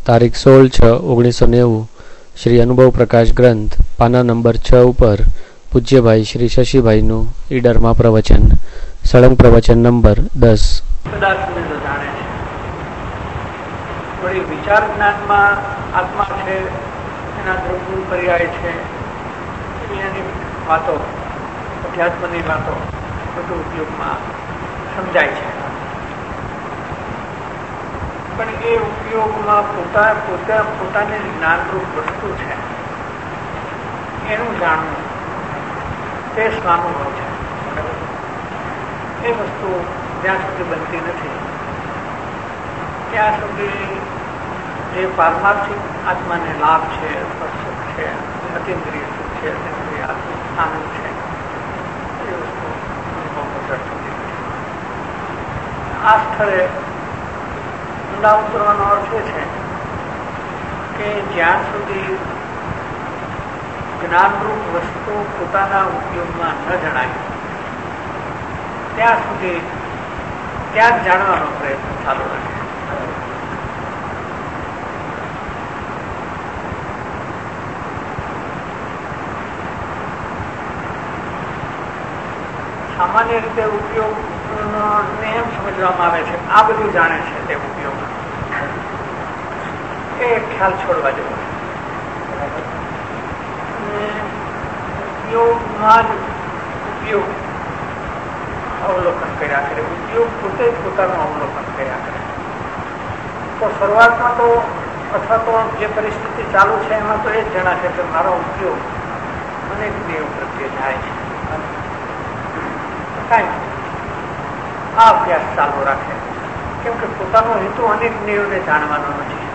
તારીખ 16/6/1990 શ્રી અનુભવ પ્રકાશ ગ્રંથ પાના નંબર 6 ઉપર પૂજ્યભાઈ શ્રી શશીભાઈનું ઈડરમાં પ્રવચન, સળંગ પ્રવચન નંબર 10. વિચાર જ્ઞાનમાં આત્મા છે, એના દ્રવ્ય પર્યાય છે, એની વાતો, અધ્યાત્મની વાતો બધું ઉપયોગમાં સમજાય છે. પણ એ ઉપયોગમાં પોતાની જ્ઞાનરૂપ વસ્તુ છે એનું જાણવું તે સ્વાનુભવ છે. એ વસ્તુ જ્યાં સુધી બનતી નથી ત્યાં સુધી જે પારમાર્થિક આત્માને લાભ છે, સુખ છે, અતિન્દ્રિય સુખ છે, અતિન્દ્રિય આનંદ છે, એ વસ્તુ અનુભવ થતી નથી. આ સ્થળે ઊંડા ઉતરવાનો અર્થ એ છે કે જ્યાં સુધી જ્ઞાનરૂપ વસ્તુ પોતાના ઉપયોગમાં ન જણાય ત્યાં સુધી ત્યાં જ જાણવાનો પ્રયત્ન ચાલુ રહે. સામાન્ય રીતે ઉપયોગ એમ સમજવામાં આવે છે આ બધું જાણે છે તે ઉપયોગ, એ ખ્યાલ છોડવા જેવો છે. ઉપયોગમાં જ ઉપયોગ અવલોકન કર્યા કરે, ઉપયોગ પોતે જ પોતાનું અવલોકન કર્યા કરે. તો શરૂઆતમાં તો અથવા તો જે પરિસ્થિતિ ચાલુ છે એમાં તો એ જ જણાશે કે મારો ઉપયોગ અનેક નિયમ પ્રત્યે જાય છે. કાંઈ આ અભ્યાસ ચાલુ રાખે, કેમ કે પોતાનો હેતુ અનેક નિયમને જાણવાનો નથી.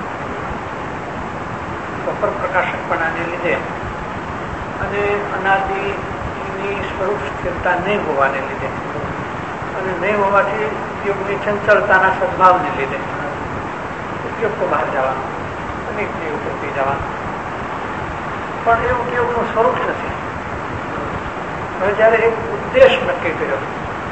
સફર પ્રકાશકપણાને લીધે અને અનાદિની સ્વરૂપ સ્થિરતા નહીં હોવાને લીધે અને નહીં હોવાથી ઉપયોગની ચંચળતાના સદભાવને લીધે ઉપયોગ તો બહાર જવાનો, અનેક નિયમ પ્રત્યે જવાનો, પણ એ ઉપયોગનું સ્વરૂપ નથી. હવે જયારે એક ઉદ્દેશ નક્કી કર્યો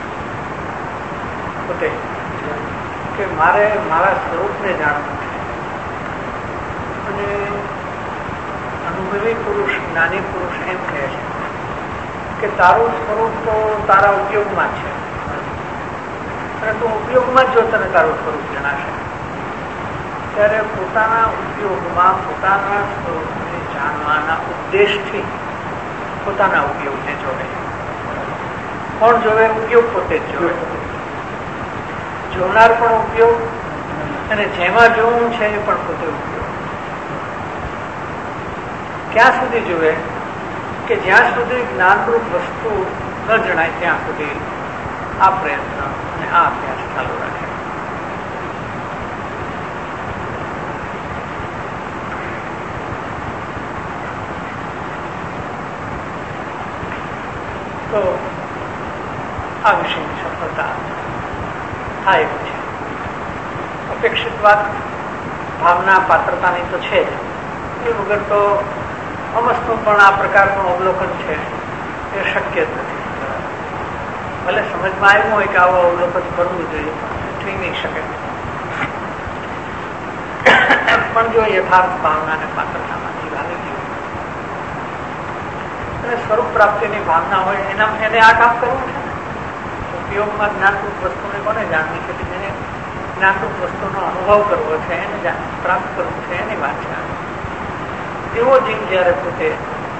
પોતે કે મારે મારા સ્વરૂપને જાણવું છે, અને અનુભવી પુરુષ, જ્ઞાની પુરુષ એમ કહે છે કે તારું સ્વરૂપ તો તારા ઉપયોગમાં છે, અને તું ઉપયોગમાં જ જો તને તારું સ્વરૂપ જણાશે ત્યારે પોતાના ઉપયોગમાં પોતાના સ્વરૂપને જાણવાના ઉદ્દેશથી પોતાના ઉપયોગને જોડે. કોણ જોવે? ઉપયોગ પોતે જ જોવે. જોનાર પણ ઉપયોગ, અને જેમાં જોવું છે એ પણ પોતે ઉપયોગ. ક્યાં સુધી જોવે? કે જ્યાં સુધી જ્ઞાનરૂપ વસ્તુ ન જણાય ત્યાં સુધી આ પ્રયત્ન અને આ અભ્યાસ ચાલુ રાખે. તો આ વિષયની સફળતા થાય એવું છે. અપેક્ષિત વાત ભાવના પાત્રતાની તો છે જ, એ વગર તો અમસ્તું પણ આ પ્રકારનું અવલોકન છે એ શક્ય જ નથી. ભલે સમજમાં આવ્યું હોય કે આવું અવલોકન કરવું જોઈએ, થઈ નહીં શકે. પણ જો યથાર્થ ભાવના અને પાત્રતામાંથી આવી ગયું અને સ્વરૂપ પ્રાપ્તિની ભાવના હોય એને આ કામ કરવું છે. ઉપયોગમાં જ્ઞાનરૂપ વસ્તુને કોને જાણવી છે? જેને જ્ઞાનરૂપ વસ્તુનો અનુભવ કરવો છે, એને પ્રાપ્ત કરવું છે, એની વાત છે. એવો જીવ જયારે પોતે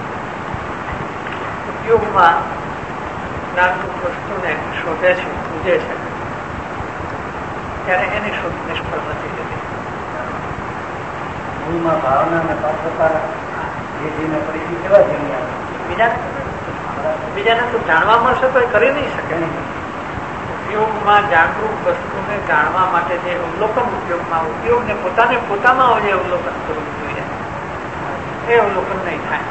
ઉપયોગમાં જ્ઞાનરૂપ વસ્તુને શોધે છે, પૂજે છે, ત્યારે એની શોધ નિષ્ફળ નથી જતી. મૂળમાં ભાવના અને પાત્રતા જે જીવને પરિચિત કેવા જીવને બીજાને તો જાણવા મળશે તો એ કરી નહીં શકે. ઉપયોગમાં જાગૃત વસ્તુને જાણવા માટે જે અવલોકન ઉપયોગમાં ઉપયોગને પોતામાં જે અવલોકન કરવું જોઈએ એ અવલોકન નહીં થાય.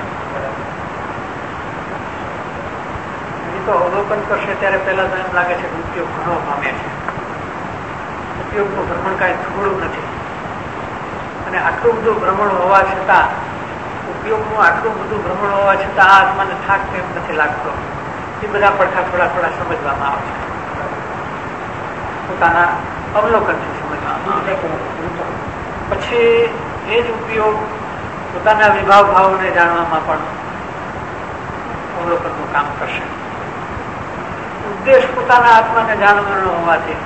તો અવલોકન કરશે ત્યારે પહેલા તો એમ લાગે છે કે ઉપયોગ ઘણો પામે છે, ઉપયોગનું ભ્રમણ કાંઈ થોડું નથી, અને આટલું બધું ભ્રમણ હોવા છતાં ઉપયોગનું આટલું બધું ભ્રમણ હોવા છતાં આ આત્માને થાક કેમ નથી લાગતો, એ બધા પડખા થોડા સમજવામાં આવે છે. પોતાના અવલોકનથી સમજવામાં આવે. પછી એ જ ઉપયોગ પોતાના વિભાવ ભાવોને જાણવામાં પણ અવલોકનનું કામ કરશે. ઉદ્દેશ પોતાના આત્માને જાણવાનો હોવાથી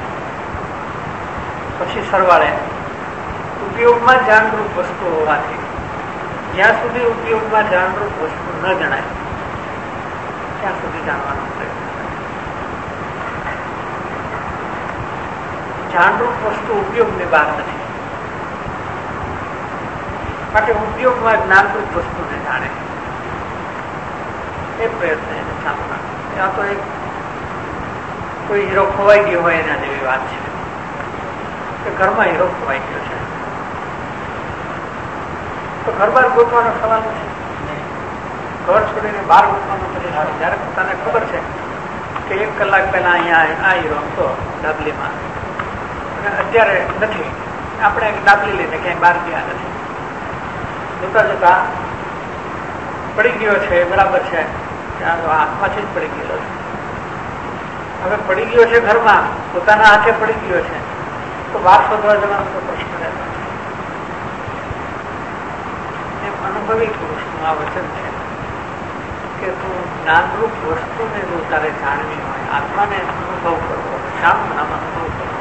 પછી સરવાળે ઉપયોગમાં જાણરૂપ વસ્તુ હોવાથી જ્યાં સુધી ઉપયોગમાં જાણરૂપ વસ્તુ ન જણાય ત્યાં સુધી જાણવાનો પ્રયત્ન કરે. જાણરૂપ વસ્તુ ઉપયોગની બહાર નથી, માટે ઉપયોગમાં જ્ઞાનરૂપ વસ્તુને જાણે એ પ્રયત્ન એને ચાલુ રાખે. આ તો એક કોઈ હીરો ખોવાઈ ગયો હોય એના જેવી વાત છે કે ઘરમાં હીરો ખોવાઈ ગયો છે તો ઘર બહાર ગોતવાનો સવાલ નથી. ઘર છોડીને બહાર ગોતવાનો પછી જયારે પોતાને ખબર છે કે 1 કલાક પહેલા અહીંયા આ હીરો હતો ડાબલીમાં અને અત્યારે નથી, આપણે એક ડાબલી લઈને ક્યાંય બહાર ગયા નથી, જોતા જોતા પડી ગયો છે, બરાબર છે, હાથમાંથી જ પડી ગયેલો છે. હવે પડી ગયો છે ઘરમાં, પોતાના હાથે પડી ગયો છે તો બહાર શોધવા જવાનો તો પ્રશ્ન રહેતો. એમ અનુભવી પુરુષનું આ વચન છે કે તું જ્ઞાનરૂપ વસ્તુને જો તારે જાણવી હોય, આત્માને અનુભવ કરવો, શાંતનામ અનુભવ કરવો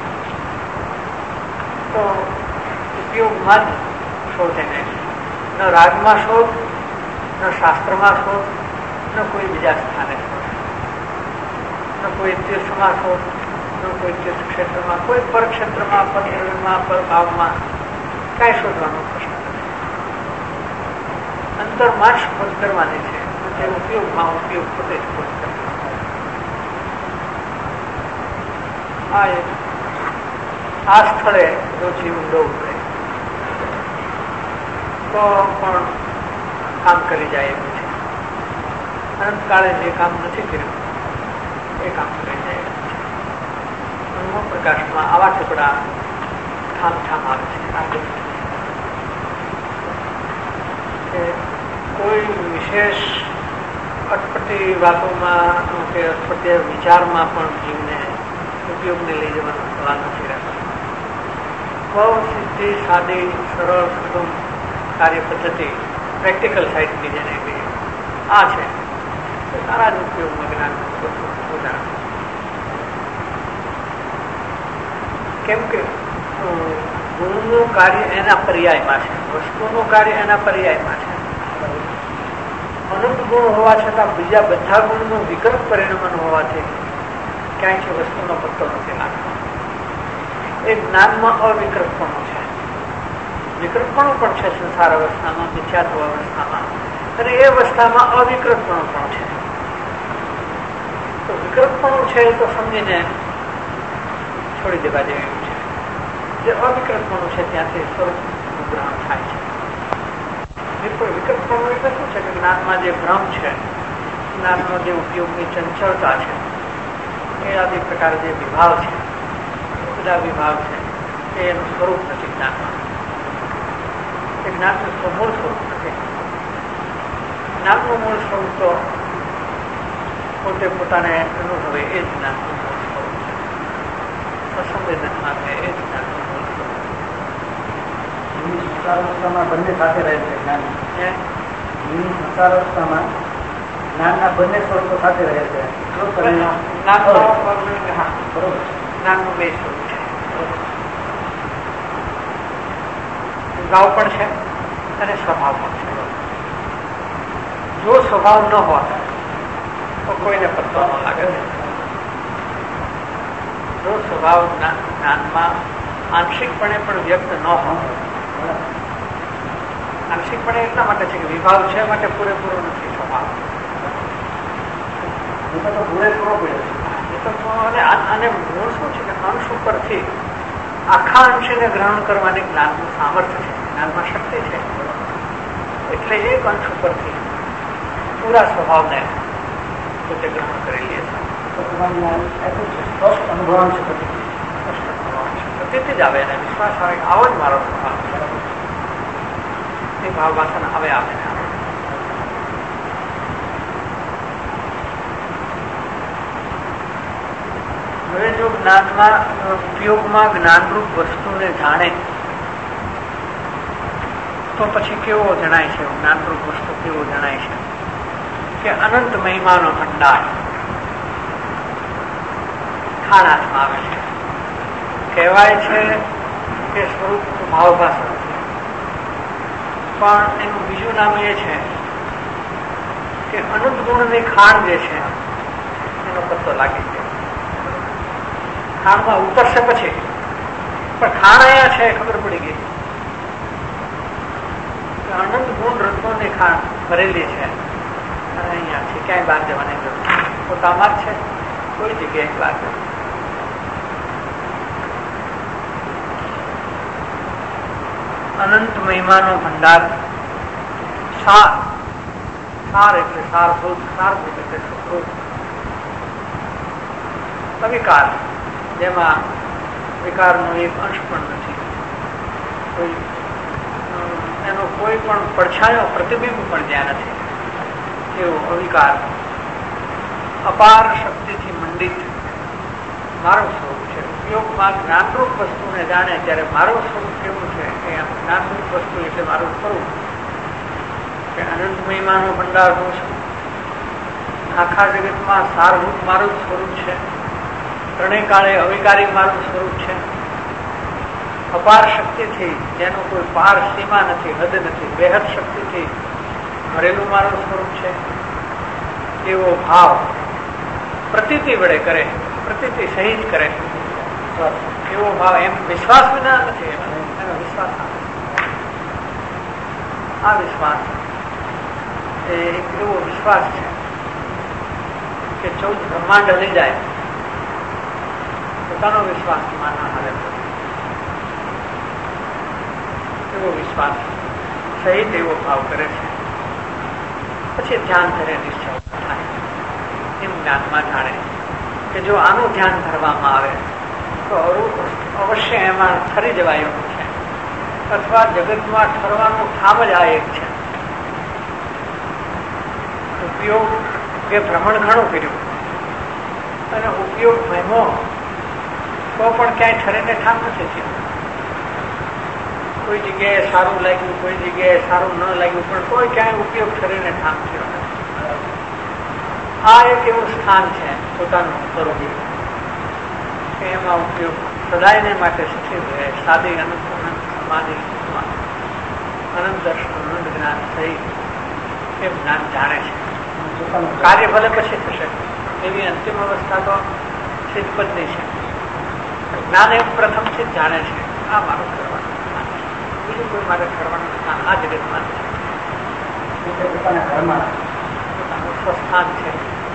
તો ઉપયોગમાં જ શોધ. એને ન રાગમાં શોધ, ન શાસ્ત્રમાં શોધ, ન કોઈ બીજા સ્થાને શોધ, ન કોઈ તીર્થમાં શોધ, ન કોઈ તીર્થ ક્ષેત્રમાં, કોઈ પરક્ષેત્રમાં, પરદ્રવ્યમાં, પરભાવમાં કાંઈ શોધવાનો પ્રશ્ન નથી. અંતરમાં જ શોધ કરવાની છે. તે ઉપયોગમાં ઉપયોગ પોતે જ શોધ કરવાનો. આ સ્થળે જો જીવ ઊંડો ઉતરે તો પણ કામ કરી જાય એવું છે. અનંતકાળે જે કામ નથી કર્યું એ કામ કરી જાય એવું છે. અનુભવ પ્રકાશમાં આવા ટુકડા ઠામ આવે છે. કોઈ વિશેષ અટપટી વાતોમાં કે અટપટી વિચારમાં પણ જીવને ઉપયોગને લઈ જવાનો સવાલ નથી રહેતો. બહુ સીધી સાદી સરળ સુગમ કાર્ય પદ્ધતિ પ્રેક્ટિકલ સાઇડની જેને કહીએ આ છે તો સારા જ ઉપયોગમાં જ્ઞાન વધારે. કેમ કે ગુણનું કાર્ય એના પર્યાયમાં છે, વસ્તુનું કાર્ય એના પર્યાયમાં છે. અનંત ગુણ હોવા છતાં બીજા બધા ગુણનું વિકલ્પ પરિણમન હોવાથી ક્યાંય છે વસ્તુનો પત્તો નથી લાગતો. એ જ્ઞાનમાં અવિકૃતપણું છે. વિકૃતપણું પણ છે સંસાર અવસ્થામાં, મિથ્યાત્વ અવસ્થામાં, અને એ અવસ્થામાં અવિકૃતપણું પણ છે. તો વિકૃતપણું છે તો સમજીને છોડી દેવા જેવું છે. જે અવિકૃતપણું છે ત્યાંથી સ્વરૂપનું ગ્રહણ થાય છે. વિકલ્પપણું એટલે શું છે કે જ્ઞાનમાં જે ભ્રમ છે, જ્ઞાનનો જે ઉપયોગની ચંચળતા છે, એ આદિ પ્રકારે જે વિભાવ છે, બધા વિભાવ છે એ એનું સ્વરૂપ નથી જ્ઞાનમાં. એ જ્ઞાનનું મૂળ સ્વરૂપ નથી. જ્ઞાનનું મૂળ સ્વરૂપ તો પોતે પોતાને અનુભવે એ જ જ્ઞાનનું મૂળ સ્વરૂપ છે. અસંવેદનમાં છે એ જ જ્ઞાનનું મૂળ સ્વરૂપ. સંસારાવસ્થામાં બંને સાથે રહે છે. સંસારાવસ્થામાં જ્ઞાનના બંને સ્વરૂપો સાથે રહે છે. જ્ઞાનનું બે સ્વરૂપ છે. ભાવ પણ છે અને સ્વભાવ પણ છે. જો સ્વભાવ ન હોત તો કોઈને પત્તો ન લાગે. જો સ્વભાવ જ્ઞાનમાં આંશિકપણે પણ વ્યક્ત ન હોય, આંશિકપણે એટલા માટે છે કે વિભાવ છે માટે પૂરેપૂરો નથી સ્વભાવ. પૂરેપૂરો અને મૂળ શું છે કે અંશ ઉપરથી આખા અંશને ગ્રહણ કરવાની જ્ઞાનનું સામર્થ્ય છે, જ્ઞાનમાં શક્તિ છે. એટલે એક અંશ ઉપરથી પૂરા સ્વભાવને પોતે ગ્રહણ કરી લે છે. સ્પષ્ટ અનુભવ છે, પ્રતિથી જ આવે અને વિશ્વાસ આવે આવો જ મારો સ્વભાવ છે. એ ભાવ વાસના આવે આવે ને આવે. હવે જો જ્ઞાનમાં ઉપયોગમાં જ્ઞાનરૂપ વસ્તુને જાણે તો પછી કેવો જણાય છે જ્ઞાનરૂપ વસ્તુ કેવો જણાય છે કે અનંત મહિમાનો ભંડાર ખાણ હાથમાં આવે છે. કહેવાય છે કે સ્વરૂપ ભાવભાષણ છે, પણ એનું બીજું નામ એ છે કે અનંત ગુણની ખાણ જે છે એનો પત્તો લાગી જાય. ખાણમાં ઉતરશે પછી, પણ ખાણ અહીંયા છે ખબર પડી ગઈ. અનંત ગુણ રત્નોની ખાણ ભરેલી છે અને અહીંયા છે, ક્યાંય બહાર જવાની જરૂર પોતામાં જ છે, કોઈ જગ્યાએ બહાર જવાનું. અનંત મહિમાનો ભંડાર. સાર, સાર એટલે સારભૂત, સારભૂત એટલે સુખરૂપ. અવિકાર, જેમાં વિકારનો એક અંશ પણ નથી, એનો કોઈ પણ પડછાયો પ્રતિબિંબ પણ જ્યાં નથી, એવો અવિકાર. અપાર શક્તિથી મંડિત મારું સ્વરૂપ છે. ઉપયોગમાં જ્ઞાનરૂપ વસ્તુને જાણે ત્યારે મારું સ્વરૂપ કેવું છે એ જ્ઞાનરૂપ વસ્તુ એટલે મારું સ્વરૂપ કે અનંત મહિમાનો ભંડાર હું છું. આખા જગતમાં સારભૂત મારું જ સ્વરૂપ છે. ત્રણેય કાળે અવિકારી મારું સ્વરૂપ છે. અપાર શક્તિથી, જેનો કોઈ પાર સીમા નથી, હદ નથી, બેહદ શક્તિથી ભરેલું મારું સ્વરૂપ છે. એવો ભાવ પ્રતીતિ વડે કરે, પ્રતીતિ સહિત કરે એવો ભાવ. એમ વિશ્વાસ વિના નથી, એનો વિશ્વાસ. આ વિશ્વાસ એ એક એવો વિશ્વાસ છે કે 14 બ્રહ્માંડ હલી જાય પોતાનો વિશ્વાસ માના હારે, એવો વિશ્વાસ સહિત એવો ભાવ કરે છે. પછી ધ્યાન ધરે નિશ્ચય થાય. એમ જ્ઞાનમાં જાણે કે જો આનું ધ્યાન ધરવામાં આવે તો અવશ્ય એમાં ઠરી જવાય એવું છે, અથવા જગતમાં ઠરવાનું ઠામ જ આ એક છે. ઉપયોગ કે ભ્રમણ ઘણું કર્યું અને ઉપયોગ મહિમો તો પણ ક્યાંય ઠરીને ઠામ નથી થયું. કોઈ જગ્યાએ સારું લાગ્યું, કોઈ જગ્યાએ સારું ન લાગ્યું, પણ કોઈ ક્યાંય ઉપયોગ ઠરીને ઠામ થયો નથી. આ એક એવું સ્થાન છે પોતાનું સ્વરૂપ કે એમાં ઉપયોગ સદાયને માટે સ્થિર રહે. સાદી અનંત સમાધિ અનંત દર્શન અનંત જ્ઞાન સહિત એ જ્ઞાન જાણે છે. કાર્ય ભલે પછી થશે એવી અંતિમ અવસ્થા તો સિદ્ધપદની છે. જ્ઞાન એ પ્રથમથી જ જાણે છે આ મારું કરવાનું સ્થાન છે, બીજું કોઈ મારે કરવાનું સ્થાન આ જગતમાં છે, પોતાના ઘરમાં પોતાનું સ્વસ્થાન છે.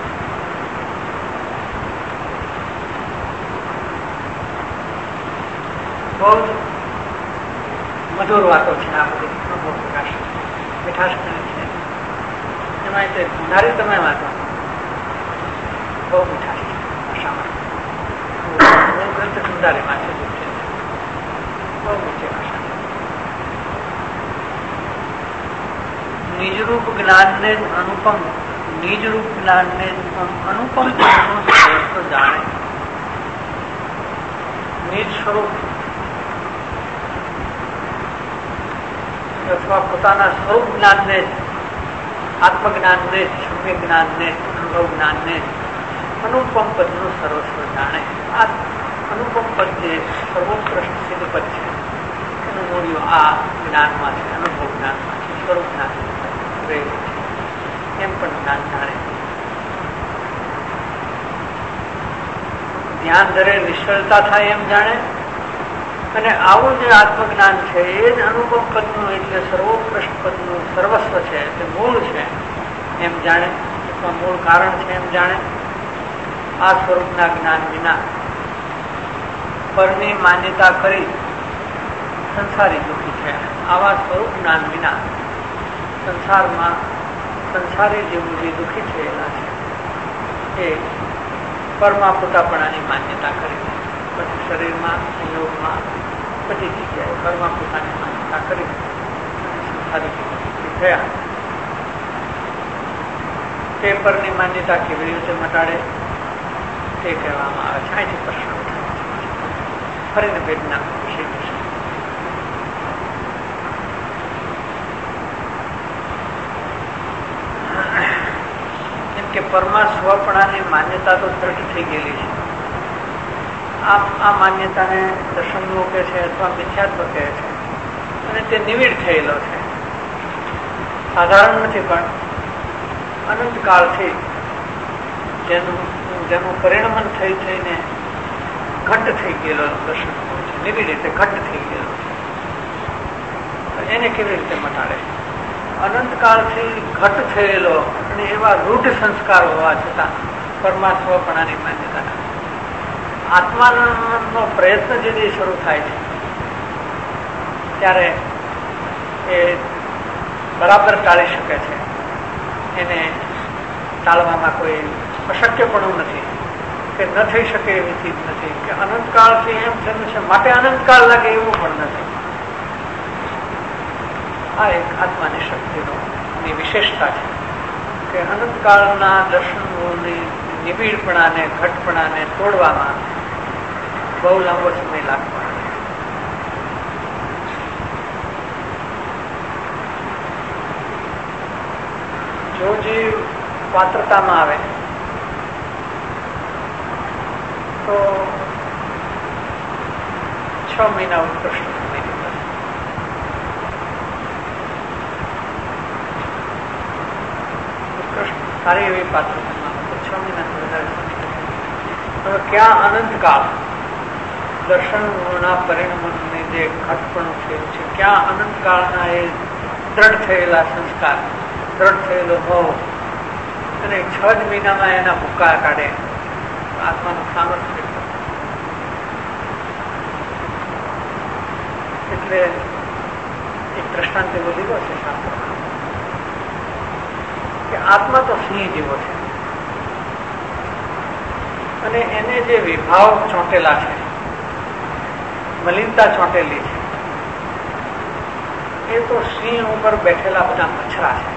બહુ જ મધુર વાતો છે આ બધી. અનુભવ પ્રકાશ મીઠાશ છે એમાં તે નારી તમે વાંચો બહુ મીઠાશ છે ભાષામાં. ગ્રંથ સુંદારી વાંચેલું છે, બહુ મીઠી ભાષા છે. નિજરૂપ જ્ઞાનને જ અનુપમ, નિજરૂપ જ્ઞાનને અનુપમ જાણે. નિજ સ્વરૂપ અથવા પોતાના સ્વરૂપ જ્ઞાનને જ, આત્મજ્ઞાનને જ, સમ્યક જ્ઞાનને જ, અનુભવ જ્ઞાનને જ અનુપમ પદનું સર્વસ્વ જાણે. આ અનુપમ પદ જે સર્વોત્કૃષ્ટ સિદ્ધ પદ છે એનું મૂળ્યું આ જ્ઞાનમાં છે, અનુભવ જ્ઞાનમાં છે, સ્વરૂપ જ્ઞાન રહેલું છે. એમ પણ જ્ઞાન જાણે. ધ્યાન ધરે નિશ્ચળતા થાય એમ જાણે. અને આવું જે આત્મજ્ઞાન છે એ જ અનુભવ પદનું એટલે સર્વોત્કૃષ્ટ પદનું સર્વસ્વ છે, એટલે મૂળ છે એમ જાણે, અથવા મૂળ કારણ છે એમ જાણે. આ સ્વરૂપના જ્ઞાન વિના પરની માન્યતા કરી સંસારી દુઃખી છે. આવા સ્વરૂપ જ્ઞાન વિના સંસારમાં સંસારી જેવું જે દુઃખી થયેલા છે એ પરમાં પોતાપણાની માન્યતા કરી પછી શરીરમાં સંયોગમાં બધી જગ્યાએ પરમાં પોતાની માન્યતા કરી સંસારી થયા. તે પરની માન્યતા કેવી રીતે મટાડે તે કહેવામાં આવે છે. અહીંથી પ્રશ્ન ફરીને વેદના વિશે કે પરમા સ્વપણાની માન્યતા તો દ્રઢ થઈ ગયેલી છે. આ માન્યતાને દર્શનનો કહે છે અથવા મિથ્યાત્વ કહે છે, અને તે નિવિડ થયેલો છે, સાધારણ નથી, પણ અનંતકાળથી જેનું પરિણમન થઈને ઘટ્ટ થઈ ગયેલો દર્શન છે, નિવિડ એટલે ઘટ્ટ થઈ ગયેલો છે. એને કેવી રીતે મટાડે? અનંતકાળથી ઘટ્ટ થયેલો અને એવા રૂઢ સંસ્કાર હોવા છતાં પરમાત્માપણાની માન્યતા, આત્માનો પ્રયત્ન જે શરૂ થાય છે ત્યારે એ બરાબર ટાળી શકે છે. એને ટાળવામાં કોઈ અશક્યપણું નથી કે ન થઈ શકે એવી ચીજ નથી કે અનંતકાળથી એમ થયું છે માટે અનંતકાળ લાગે એવું પણ નથી. આ એક આત્માની શક્તિની વિશેષતા છે કે અનંતકાળના દર્શનોની નિબીડપણાને, ઘટપણાને તોડવામાં બહુ લાંબો સમય લાગતો. જો જીવ પાત્રતામાં આવે તો 6 મહિના ઉત્કૃષ્ટ સારી એવી પાત્રતામાં તો 6 મહિનાથી વધારે સમય. ક્યાં અનંતકાળ દર્શનોના પરિણમનની જે ઘટપણું થયું છે, ક્યાં અનંતકાળના એ દ્રઢ થયેલા સંસ્કાર, દ્રઢ થયેલો ભાવ, અને 6 જ મહિનામાં એના ભૂકા કાઢે આત્માનું સામર્થ્ય. એટલે એક દ્રષ્ટાંત એવો લીધો છે શાસ્ત્રમાં કે આત્મા તો સિંહ જેવો છે અને એને જે વિભાવ ચોંટેલા છે, મલિનતા ચોંટેલી છે, એ તો સિંહ ઉપર બેઠેલા બધા મચ્છરા છે.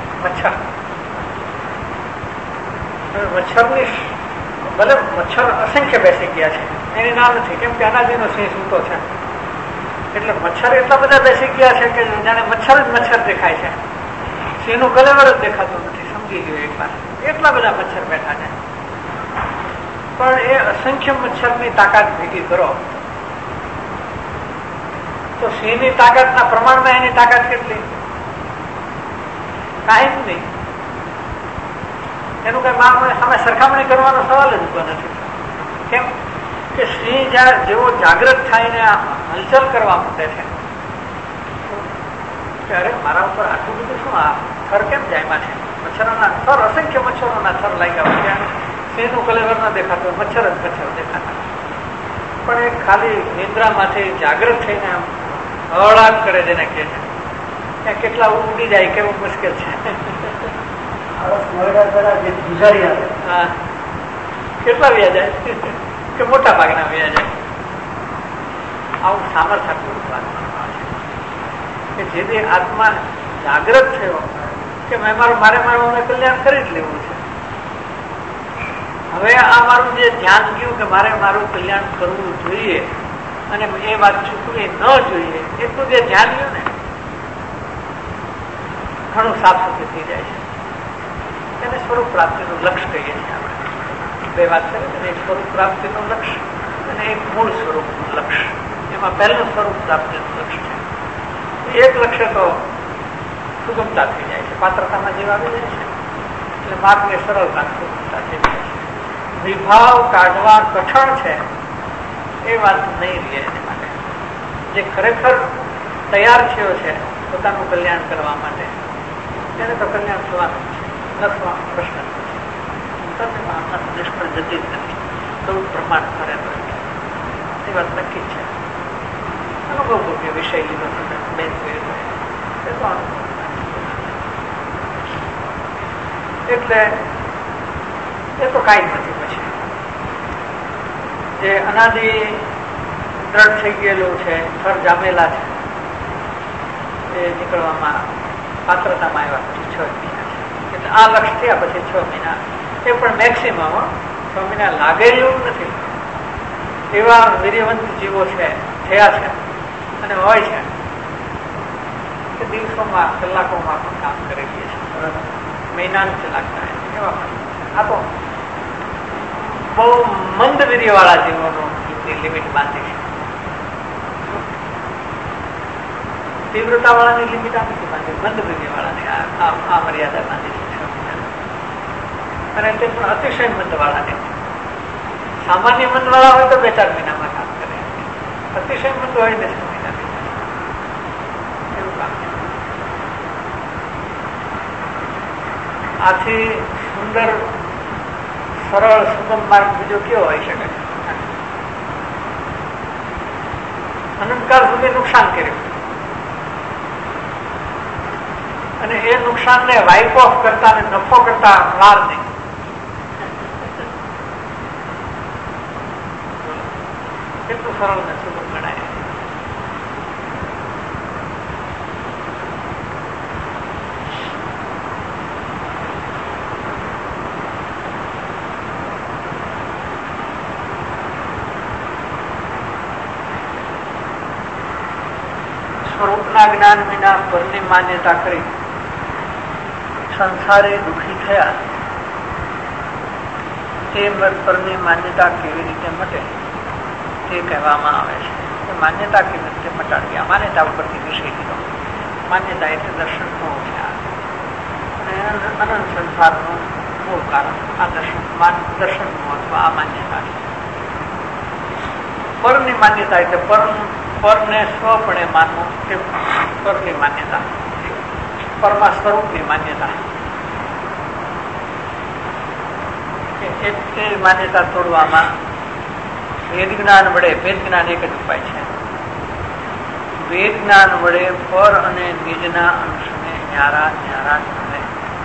મચ્છરની ભલે મચ્છર અસંખ્ય બેસી ગયા છે, એની નામ નથી, કેમ કે અનાદિનો સિંહ સૂતો છે એટલે મચ્છર એટલા બધા બેસી ગયા છે કે જાણે મચ્છર જ મચ્છર દેખાય છે, સિંહનું કલેવર જ દેખાતું નથી. સમજી ગયો એક વાર, એટલા બધા મચ્છર બેઠા છે. પણ એ અસંખ્ય મચ્છરની તાકાત ભેગી કરો તો સિંહની તાકાતના પ્રમાણમાં એની તાકાત કેટલી? કાંઈ જ નહીં. એનું કઈ સામે સરખામણી કરવાનો સવાલ જ ઉભો નથી. કેમ કે સિંહ જેવો જાગૃત થઈને હલચલ કરવા માંડે છે ત્યારે મારા ઉપર આટલું બધું શું, આ થર કેમ જાયમાં છે? મચ્છરોના થર, અસંખ્ય મચ્છરોના થર લાગ્યા હોય ત્યાં સિંહનું કલેવર ન દેખાતું, મચ્છર જ મચ્છર દેખાતા. પણ એ ખાલી નિંદ્રામાંથી જાગૃત થઈને આમ હળાટ કરે જેને કહે છે, ત્યાં કેટલા ઉડી જાય કેવું મુશ્કેલ છે. હા, કેટલા વ્યા જાય કે મોટા ભાગના વ્યા જાય. આવું સામર્થ્ય કે જેથી આત્મા જાગૃત થયો કે મારે કલ્યાણ કરી જ લેવું છે. હવે આ મારું જે ધ્યાન ગયું કે મારે મારું કલ્યાણ કરવું જોઈએ અને એ વાત ચૂકવી ન જોઈએ, એટલું જે ધ્યાન ગયું ને ઘણું સાફ સુથરું થઈ જાય છે. એને સ્વરૂપ પ્રાપ્તિનું લક્ષ્ય કહીએ છીએ આપણે. બે વાત કરીએ ને, એક સ્વરૂપ પ્રાપ્તિનું લક્ષ્ય અને એક મૂળ સ્વરૂપનું લક્ષ્ય. એમાં પહેલું સ્વરૂપ પ્રાપ્તિનું લક્ષ્ય છે. એક લક્ષ્ય તો સુગમતા થઈ જાય છે, પાત્રતામાં જેવા આવી જાય છે એટલે માર્ગને સરળતા સુગમતા થઈ જાય છે. વિભાવ કાઢવા કઠણ છે એ વાત નહીં રહે. એને માટે જે ખરેખર તૈયાર થયો છે પોતાનું કલ્યાણ કરવા માટે તેને તો કલ્યાણ થવાનું છે, લખવા પ્રશ્ન નિષ્ફળ જતી જ નથી. બહુ પ્રમાણ કરે એ વાત નક્કી છે. અનુભવ રૂપે વિષય લીધો બેન એટલે એ તો કાંઈ નથી. પછી જે અનાદિ દ્રઢ થઈ ગયેલું છે, થર જામેલા છે, એ નીકળવામાં પાત્રતામાં આવ્યા પછી 6 મહિના છે. એટલે આ લક્ષ્ય થયા પછી 6 મહિના, એ પણ મેક્સિમમ 6 મહિના લાગે એવું નથી. એવા વીર્યવંત જીવો છે, થયા છે અને હોય છે કે દિવસોમાં, કલાકોમાં પણ કામ કરી દે છે, મહિનાનું જ લાગતા એવા પણ આ તો બહુ મંદ વીર્ય વાળા જીવોનો લિમિટ બાંધી છે. તીવ્રતા વાળાની લિમિટ આ નથી બાંધી, મંદ વીર્ય વાળાની આ મર્યાદા બાંધી છે. અને તે પણ અતિશય મંદ વાળાને. સામાન્ય મંદ વાળા હોય તો 2-4 મહિનામાં કામ કરે, અતિશય મંદ હોય 10 મહિના એવું કામ છે. આથી સુંદર સરળ સુગમ માર્ગ બીજો કેવો હોઈ શકે? અનંતકાળ સુધી નુકસાન કર્યું અને એ નુકસાનને વાઇપ ઓફ કરતા અને નફો કરતા વાર નહીં. કેટલું સરળ ને સુગમ ગણાય. સ્વરૂપના જ્ઞાન વિના પરની માન્યતા કરી સંસારે દુઃખી થયા. તે પરની માન્યતા કેવી રીતે મટે તે કહેવામાં આવે છે. માન્યતા કેવી રીતે મટાડવી? આ માન્યતા ઉપરથી વિષય લીધો. માન્યતા એટલે દર્શનનો ખ્યાલ અને અનંત સંસારનું મૂળ કારણ આ દર્શનનું અથવા આ માન્યતા છે. પરની માન્યતા એટલે પરને સ્વપણે માનવું તે પરની માન્યતા, પરમા સ્વરૂપની માન્યતા. એ માન્યતા તોડવામાં વેદ જ્ઞાન વડે, વેદ જ્ઞાન એક જ ઉપાય છે. વેદ જ્ઞાન વડે પર અને નિજના અંશને ન્યારા કરે.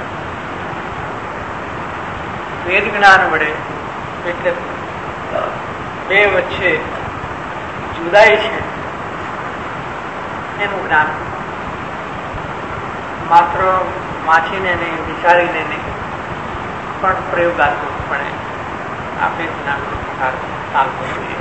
વેદ જ્ઞાન વડે એટલે બે વચ્ચે જુદાઈ છે એનું જ્ઞાન. માત્ર વાંચીને નહીં, વિચારીને નહીં, પણ પ્રયોગાત્મકપણે આપણે જ્ઞાનનો પ્રકાર ચાલવો જોઈએ.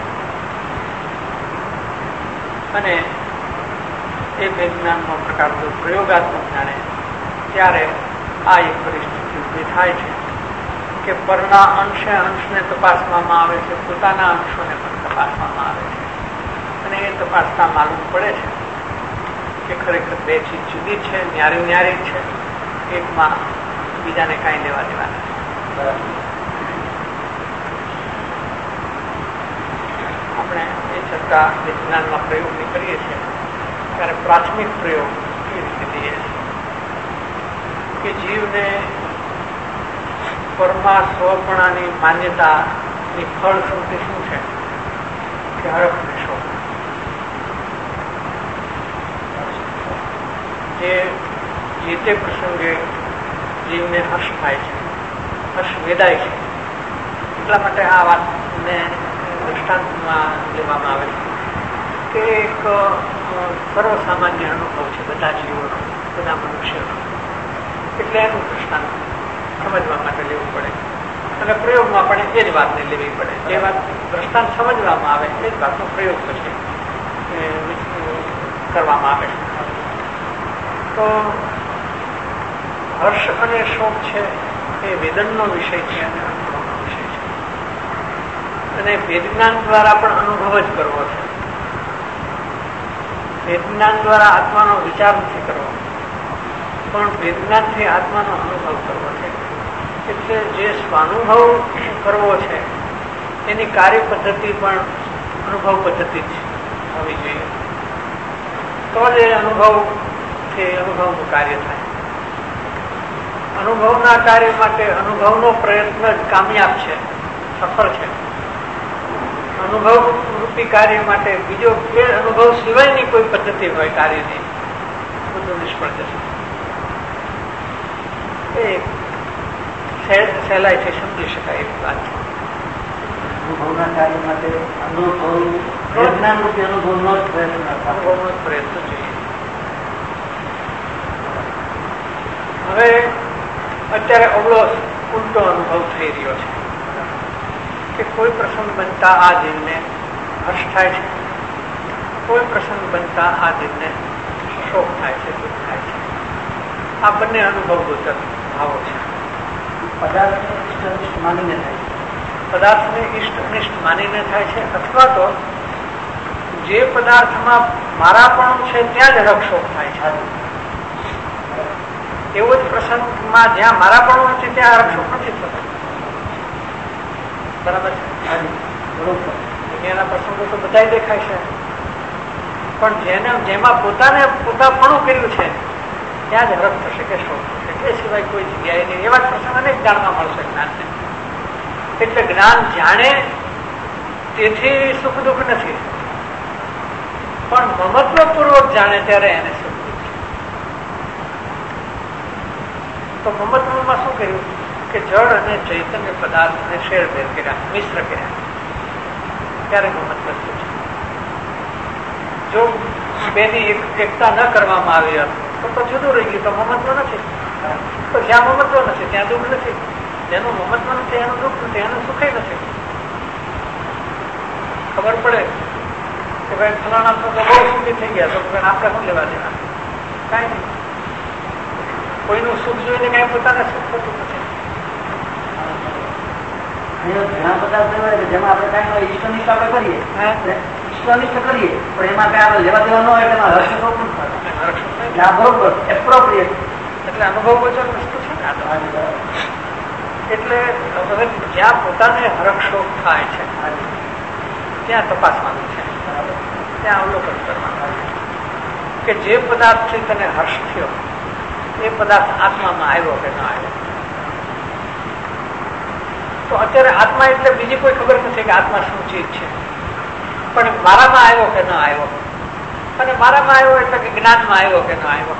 અને એ વિજ્ઞાનનો પ્રકાર જો પ્રયોગાત્મક જાણે ત્યારે આ એક પરિસ્થિતિ ઊભી થાય છે કે પરના અંશને તપાસવામાં આવે છે, પોતાના અંશોને પણ તપાસવામાં આવે છે. અને એ તપાસતા માલુમ પડે છે કે ખરેખર બે ચીજ જુદી છે, ન્યારી છે. એકમાં બીજાને કાંઈ લેવા દેવા નથી. આપણે એ છતાં વિજ્ઞાનમાં પ્રયોગ કરીએ છીએ ત્યારે પ્રાથમિક પ્રયોગ એ રીતે લઈએ છીએ કે જીવને પરમા સ્વપણાની માન્યતાની ફળશ્રુતિ શું છે કે હરખ અને શોક. જે તે પ્રસંગે જીવને હર્ષ થાય છે, હર્ષ વેદાય છે. એટલા માટે આ વાતને દૃષ્ટાંતમાં લેવામાં આવે છે કે એક સર્વસામાન્ય અનુભવ છે બધા જીવોનો, બધા મનુષ્યનો. એટલે એનું દૃષ્ટાંત સમજવા માટે લેવું પડે અને પ્રયોગમાં પણ એ જ વાતને લેવી પડે. જે વાત દૃષ્ટાંત સમજવામાં આવે એ જ વાતનો પ્રયોગ પછી કરવામાં આવે છે. તો હર્ષ અને શોક છે એ વેદનનો વિષય છે અને અનુભવનો વિષય છે. અને વેદજ્ઞાન દ્વારા પણ અનુભવ જ કરવો છે. વેદજ્ઞાન દ્વારા આત્માનો વિચાર નથી કરવો, પણ વેદજ્ઞાનથી આત્માનો અનુભવ કરવો છે. એટલે જે સ્વાનુભવ કરવો છે એની કાર્ય પદ્ધતિ પણ અનુભવ પદ્ધતિ જ હોવી જોઈએ. તો જ એ અનુભવનું કાર્ય થાય. અનુભવના કાર્ય માટે અનુભવનો પ્રયત્ન જ કામયાબ છે, સફળ છે. અનુભવ રૂપી કાર્ય માટે બીજો એ અનુભવ સિવાયની કોઈ પદ્ધતિ હોય કાર્યની, બધું નિષ્ફળ જશે. એ સહેલાઈથી સમજી શકાય એવી વાત છે. અનુભવના કાર્ય માટે વિજ્ઞાન રૂપી અનુભવનો જ પ્રયત્ન જોઈએ. હવે અત્યારે અવળો ઉલટો અનુભવ થઈ રહ્યો છે કે કોઈ પ્રસંગ બનતા આ જીવને હર્ષ થાય છે, કોઈ પ્રસંગ બનતા આ જીવને શોક થાય છે, દુઃખ થાય છે. આ બંને અનુભવ ગોચર ભાવો છે. પદાર્થને ઇષ્ટ માનીને થાય છે. પદાર્થને ઇષ્ટ અનિષ્ટ માનીને થાય છે, અથવા તો જે પદાર્થમાં મારાપણું છે ત્યાં જ રક્ષોપ થાય છે. એવો જ પ્રસંગમાં જ્યાં મારાપણું નથી ત્યાં રક્ષોપ નથી થતો. બરાબર છે. દુનિયાના પ્રસંગો તો બધા દેખાય છે, પણ જેમાં પોતાપણું કર્યું છે ત્યાં જ હરખ થશે કે શોખ થશે. એ સિવાય કોઈ જગ્યાએ નહીં. એવા પ્રસંગ અનેક જાણવા મળશે જ્ઞાનને. એટલે જ્ઞાન જાણે તેથી સુખ દુઃખ નથી, પણ મમત્વપૂર્વક જાણે ત્યારે એને સુખ દુઃખ છે. તો મમત્વમાં શું કર્યું કે જળ અને ચૈતન્ય પદાર્થને શેરભેર કર્યા, મિશ્ર કર્યા, ત્યારે મમત્વ છે. જો બેની એકતા ન કરવામાં આવી તો જુદું રહી ગયું, તો મમત્વ નથી. તો જ્યાં મમત્વ નથી ત્યાં દુઃખ નથી, જેનું મમત્વ નથી એનું દુઃખ નથી, એનું સુખે નથી. ખબર પડે કે ભાઈ ફલાણા તો બહુ સુખી થઈ ગયા, તો આપણે શું લેવા દેવા? કઈ નહીં. કોઈનું સુખ જોઈને કઈ પોતાને સુખ થતું નથી. ઘણા બધા જેમાં આપણે કઈ ઈષ્ટનિષ્ઠ આપણે કરીએ, ઈષ્ટનિષ્ઠ કરીએ, પણ એમાં કઈ આપણે લેવા દેવા ન હોય એટલે હર્ષ બરોબર એપ્રોપ્રિએટ. એટલે અનુભવ વચન વસ્તુ છે ને. એટલે હવે જ્યાં પોતાને હરખશોક થાય છે ત્યાં તપાસવાનું છે, ત્યાં અવલોકન કરવાનું કે જે પદાર્થથી તને હર્ષ થયો એ પદાર્થ આત્મામાં આવ્યો કે ન આવ્યો. તો અત્યારે આત્મા એટલે બીજી કોઈ ખબર નથી કે આત્મા શું ચીજ છે, પણ મારામાં આવ્યો કે ન આવ્યો. અને મારામાં આવ્યો એટલે કે જ્ઞાનમાં આવ્યો કે ન આવ્યો.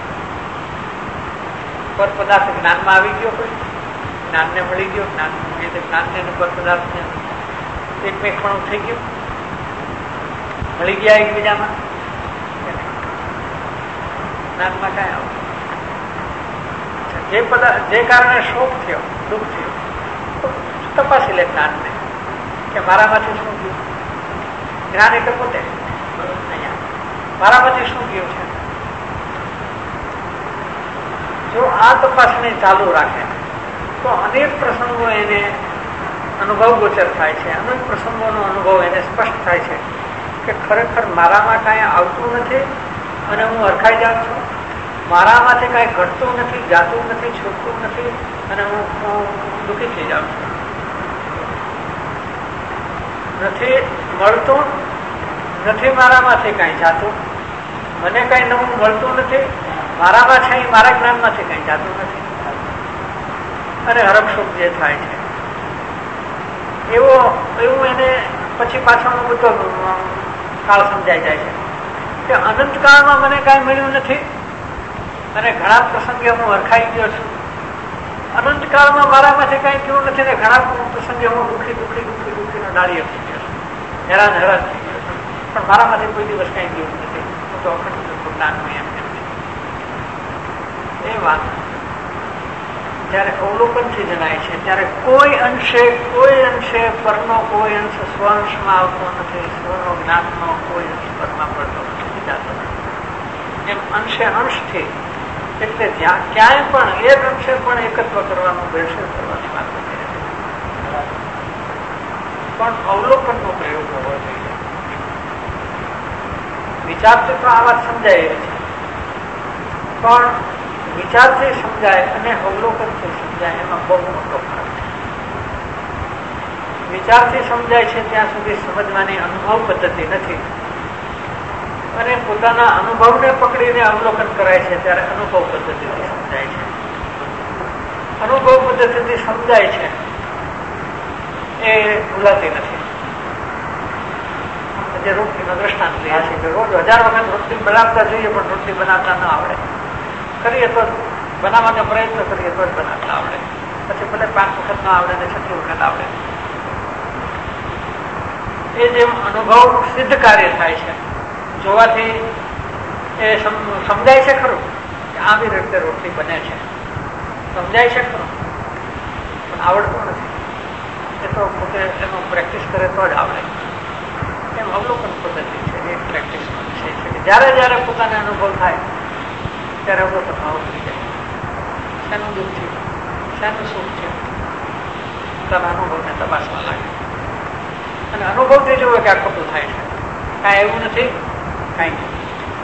પર પદાર્થ જ્ઞાનમાં આવી ગયો, કોઈ જ્ઞાનને મળી ગયો, જ્ઞાનને પર પદાર્થને એકમેકપણું થઈ ગયું, મળી ગયા એકબીજામાં. જ્ઞાનમાં કઈ આવું જે કારણે શોક થયો, દુઃખ થયું, તપાસી લે જ્ઞાનને કે મારામાંથી શું ગયું. જ્ઞાન એટલે પોતે અહીંયા મારામાંથી શું ગયું છે. જો આ તપાસણી ચાલુ રાખે તો અનેક પ્રસંગો એને અનુભવ ગોચર થાય છે. અનેક પ્રસંગોનો અનુભવ એને સ્પષ્ટ થાય છે કે ખરેખર મારામાં કાંઈ આવતું નથી અને હું હરખાઈ જાઉં છું. મારામાંથી કાંઈ ઘટતું નથી, જાતું નથી, છૂટતું નથી અને હું દુઃખી થઈ જાઉં છું. નથી મળતું નથી મારામાંથી કાંઈ જાતું, મને કાંઈ નવું મળતું નથી. મારામાં છે મારા જ્ઞાનમાંથી કઈ જાતું નથી. અને હરખશોક જે થાય છે એવું એને પછી પાછળનો બધો કાળ સમજાઈ જાય છે કે અનંતકાળમાં મને કાંઈ મળ્યું નથી અને ઘણા પ્રસંગે હું હરખાઈ ગયો છું. અનંતકાળમાં મારામાંથી કાંઈ થયું નથી ને ઘણા પ્રસંગે હું દુઃખીનો ડાળીએ થઈ ગયો છું, હેરાન થઈ ગયો છું. પણ મારામાંથી કોઈ દિવસ કાંઈ ગયું નથી. હું તો અખંડ જ્ઞાન એમ એ વાત જયારે અવલોકનથી જણાય છે ત્યારે કોઈ અંશે પરનો કોઈ અંશ સ્વઅંશમાં આવતો નથી, સ્વનો જ્ઞાનનો કોઈ અંશ પરમાં પડતો નથી, જાતો નથી. એમ અંશે અંશથી એટલે ક્યાંય પણ એક અંશે પણ એકત્વ કરવાનું, ભેળસેળ કરવાની વાત નથી. પણ અવલોકનનો પ્રયોગ હોવો જોઈએ. વિચારથી તો આ વાત સમજાય છે, પણ વિચારથી સમજાય અને અવલોકનથી સમજાય એમાં બહુ મોટો ફરક છે. વિચારથી સમજાય છે ત્યાં સુધી સમજવાની અનુભવ પદ્ધતિ નથી, અને પોતાના અનુભવને પકડીને અવલોકન કરાય છે ત્યારે અનુભવ પદ્ધતિથી સમજાય છે. અનુભવ પદ્ધતિથી સમજાય છે એ ભૂલાતી નથી. જે રોટલીનો દ્રષ્ટાંત લે છે કે રોજ 1000 વખત રોટલી બનાવતા જોઈએ પણ રોટલી બનાવતા ન આવડે. કરીએ તો બનાવવાનો પ્રયત્ન કરીએ તો જ બનાવતા આવડે, પછી ભલે 5 વખત ન આવડે ને 6 વખત આવડે. એ જેમ અનુભવ સિદ્ધ કાર્ય થાય છે, જોવાથી એ સમજાય છે ખરું કે આવી રીતે રોટલી બને છે, સમજાય છે ખરું, પણ આવડતું નથી. એ તો પોતે એનું પ્રેક્ટિસ કરે તો જ આવડે. એમ અવલોકન પદ્ધતિ છે, એક પ્રેક્ટિસનો વિષય છે કે જ્યારે પોતાને અનુભવ થાય ત્યારે અવલોકન ભાવ થઈ જાય. શેનું દુઃખ થયું, શાનું સુખ છે? પોતાના અનુભવને તપાસવા લાગે અને અનુભવથી જોવે કે આ ખોટું થાય છે. કાંઈ એવું નથી, કાંઈ નહીં.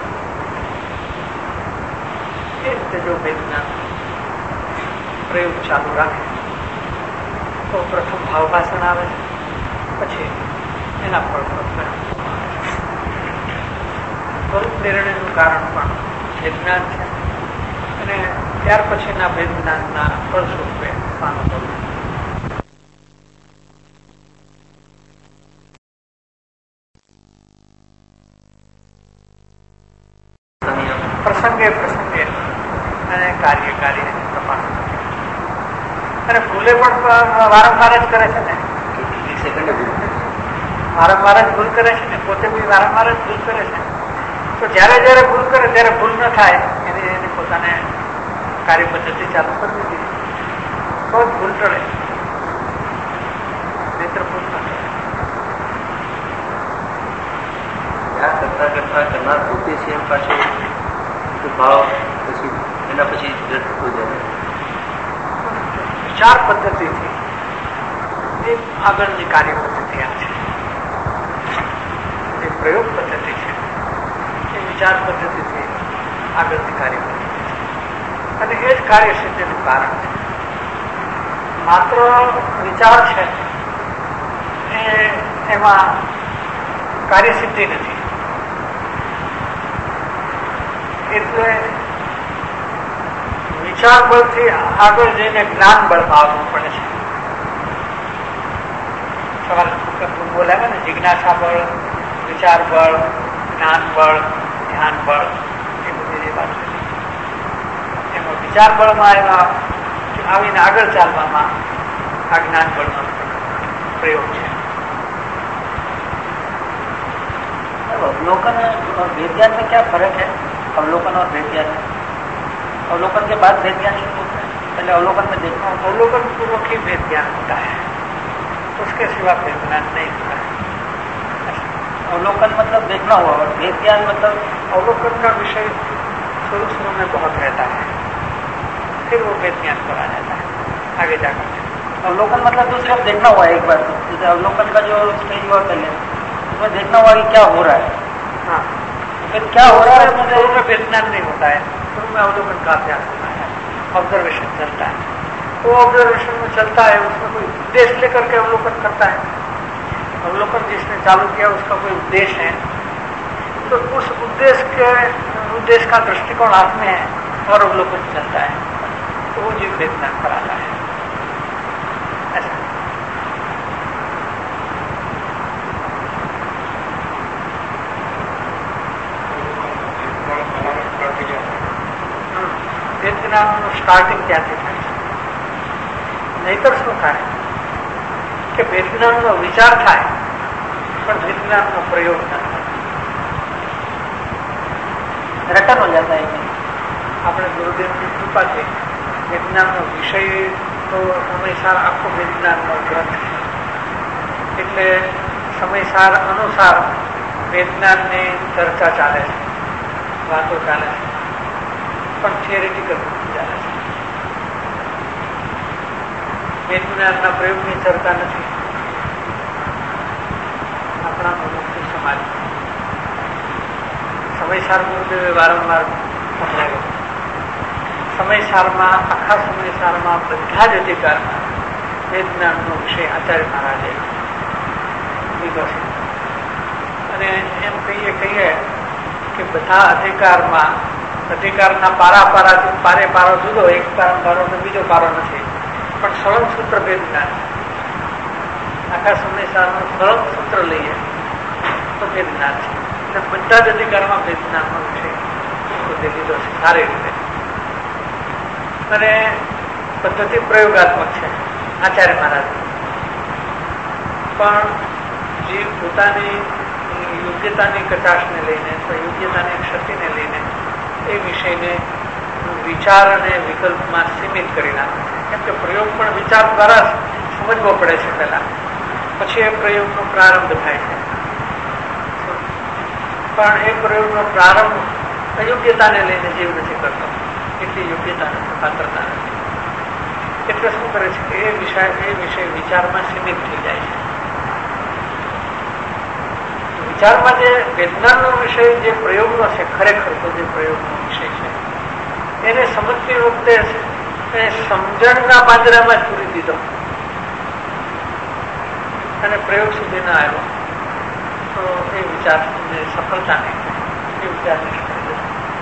એ રીતે જો વેદના પ્રયોગ ચાલુ રાખે તો પ્રથમ ભાવભાષણ આવે છે, પછી એના ફળ સ્વરૂપ નિર્ણયનું કારણ પણ વિજ્ઞાન છે અને ત્યાર પછીના વિજ્ઞાનના ફળ સ્વરૂપે પાનું પ્રસંગે પ્રસંગે અને કાર્યકારી તપાસ અને ભૂલે પણ વારંવાર જ કરે છે ને, વારંવાર જ ભૂલ કરે છે ને, પોતે બી વારંવાર જ ભૂલ કરે છે. તો જયારે જયારે ભૂલ કરે ત્યારે ભૂલ ન થાય એને પોતાને કાર્ય પદ્ધતિ ચાલુ કરવી જોઈએ. તો જ ભૂલ ટળે, નહીતર ભૂલ ન ટળે. કરતા કરતા કરનાર પોતે છે એમ પાછું ભાવ પછી એના પછી થતો જાય. વિચાર પદ્ધતિથી એ આગળની કાર્ય પદ્ધતિ આ છે. જે પ્રયોગ પદ્ધતિ છે એ વિચાર પદ્ધતિથી આગળની કાર્ય પદ્ધતિ છે અને એ જ કાર્યસિદ્ધિનું કારણ છે. માત્ર વિચાર છે એમાં કાર્યસિદ્ધિ નથી. એટલે વિચાર બળથી આગળ જઈને જ્ઞાન બળમાં આવવું પડે છે. સવાલ બોલાવે ને, જિજ્ઞાસા બળ, વિચાર બળ, જ્ઞાન બળ, ધ્યાન બળ, એ બધી જે વાત છે એમાં વિચાર બળમાં એમાં આવીને આગળ ચાલવામાં આ જ્ઞાન બળનો પ્રયોગ છે. अवलोकन और वेद्यान में क्या फर्क है? अवलोकन और वेद्यान में, अवलोकन के बाद वेद्यान शुरू होता है, पहले अवलोकन में देखना होता है. अवलोकन पूर्वक ही वेद्यान होता है, उसके सिवा वेद्यान नहीं होता है. अवलोकन मतलब देखना हुआ और वेद्यान मतलब अवलोकन का विषय शुरू शुरू में बहुत रहता है, फिर वो वेद्यान पर आ जाता है आगे जाकर. अवलोकन मतलब तो सिर्फ देखना हुआ एक बार. जैसे अवलोकन का जो स्टेज हुआ पहले उसमें देखना हुआ कि क्या हो रहा है. हाँ, फिर क्या हो रहा है शुरू में वेद्यान नहीं होता है, शुरू में अवलोकन का अभ्यास होता है, ऑब्जर्वेशन चलता है. वो ऑब्जर्वेशन में चलता है, उसमें कोई उद्देश्य लेकर के अवलोकन करता है. अवलोकन जिसने चालू किया उसका कोई उद्देश्य है, तो उस उद्देश्य का दृष्टिकोण हाथ में है और अवलोकन चलता है, तो वो जीव वेद्यान पर आता है. ऐसा વેદનાનું સ્ટાર્ટિંગ ત્યાંથી થાય છે. નહીતર શું થાય કે વેદનાનો વિચાર થાય પણ વેદનાનો પ્રયોગ ન થાય. रटन हो जाता है. આપણે ગુરુદેવની કૃપાથી વેદનાનો વિષય તો સમયસાર આખો વેદનાનો ગ્રંથ છે, એટલે સમયસાર અનુસાર વેદનાની ચર્ચા ચાલે છે, વાતો ચાલે છે, પણ થિયરેટિકલ ચાલે છે. વેદનાના પ્રયોગની ચર્ચા નથી. આપણા મનુષ્ય સમાજ સમયસાર ગુરુદેવે વારંવાર સમજાવ્યો. સમયસારમાં આખા સમયસારમાં બધા જ અધિકારમાં વેદનાનો વિષય આચાર્ય મહારાજે લીધો છે. અને એમ કહીએ કે બધા અધિકારના પારાથી પારે પારો જુદો, એક પારો તો બીજો પારો નથી, પણ સળંગ સૂત્ર વેદના. આખા સમયસારનું સળંગ સૂત્ર લઈએ તો વેદના છે. એટલે બધા જ અધિકારમાં વેદનાનો વિષય પોતે લીધો છે સારી રીતે. અને પદ્ધતિ પ્રયોગાત્મક છે આચાર્ય મહારાજ. પણ જીવ પોતાની યોગ્યતાની કચાશને લઈને અથવા યોગ્યતાની ક્ષતિને લઈને એ વિષયને વિચાર અને વિકલ્પમાં સીમિત કરી નાખે છે. કેમ કે પ્રયોગ પણ વિચાર દ્વારા સમજવો પડે છે પહેલા, પછી એ પ્રયોગનો પ્રારંભ થાય છે. પણ એ પ્રયોગનો પ્રારંભ અયોગ્યતાને લઈને જીવ નથી કરતો, એટલી યોગ્યતા નથી, પાત્રતા નથી. એટલે શું કરે છે કે એ વિષય વિચારમાં સીમિત થઈ જાય છે. વિચારમાં જે વિજ્ઞાનનો વિષય જે પ્રયોગનો છે, ખરેખર તો જે પ્રયોગનો વિષય છે એને સમજતી વખતે સમજણના પાંજરામાં જ પૂરી દીધો અને પ્રયોગ સુધી ના આવ્યો તો એ વિચાર સફળતા નહીં, એ વિચાર નિષ્ફળ.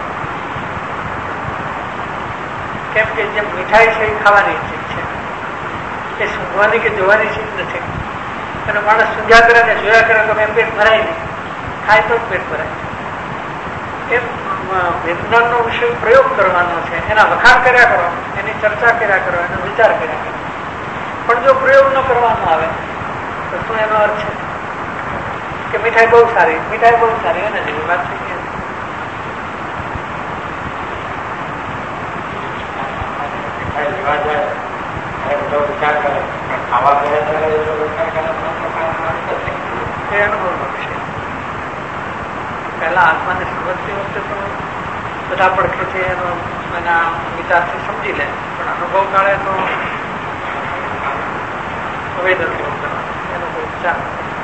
કેમ કે જે મીઠાઈ છે એ ખાવાની ચીજ છે, એ સૂંઘવાની કે જોવાની ચીજ નથી. અને માણસ સૂંઘ્યા કરે ને જોયા કરે તો પેટ ભરાય નહીં, ખાય તો જ પેટ ભરાય. એમ વિજ્ઞાનનો વિષય પ્રયોગ કરવાનો છે, એના વખાણ કર્યા કરો, એની ચર્ચા કર્યા કરો, એનો વિચાર કર્યા કરો. પણ જો પ્રયોગ ન કરવામાં આવે તો શું એનો અર્થ છે કે મીઠાઈ બહુ સારી, મીઠાઈ બહુ સારી, એને જેવી વાત થઈ ગઈ. પહેલા આત્માને સમજતી વખતે તો બધા પડખેથી એના વિચારથી સમજી લે, પણ અનુભવ કાળે તો અવૈધ અનુભવ કરવાનો, એનો કોઈ વિચાર.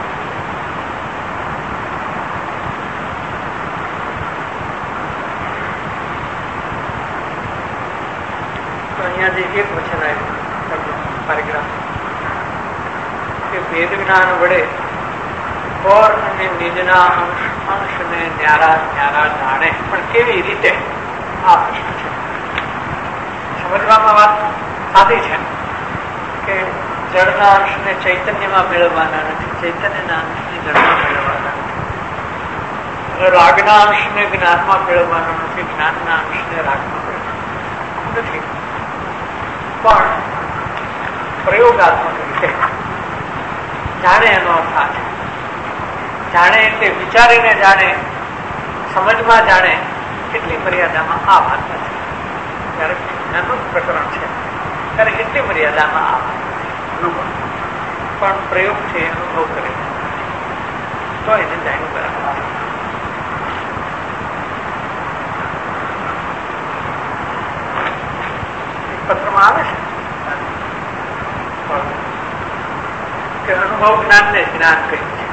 તો અહીંયા જે એક વચન આવ્યું પેરેગ્રાફ કે વેદ જ્ઞાન વડે ઓર અને નિજના અંશને ન્યારા જાણે, પણ કેવી રીતે? આ પ્રશ્ન છે. સમજવામાં વાત સાદી છે કે જળના અંશને ચૈતન્યમાં મેળવવાના નથી, ચૈતન્યના અંશને જળમાં મેળવવાના નથી, રાગના અંશને જ્ઞાનમાં મેળવવાનો નથી, જ્ઞાનના અંશને રાગમાં મેળવવાનો નથી. પણ પ્રયોગાત્મક રીતે જાણે એનો અર્થ આ છે. જાણે એટલે વિચારીને જાણે, સમજમાં જાણે, એટલી મર્યાદામાં આ વાત નથી. ત્યારે જ્ઞાનનું પ્રકરણ છે ત્યારે એટલી મર્યાદામાં આ વાત અનુભવ, પણ પ્રયોગથી અનુભવ કરે તો એને જાણ્યું બરાબર છે. પત્રમાં આવે છે કે અનુભવ જ્ઞાનને જ્ઞાન કહ્યું છે.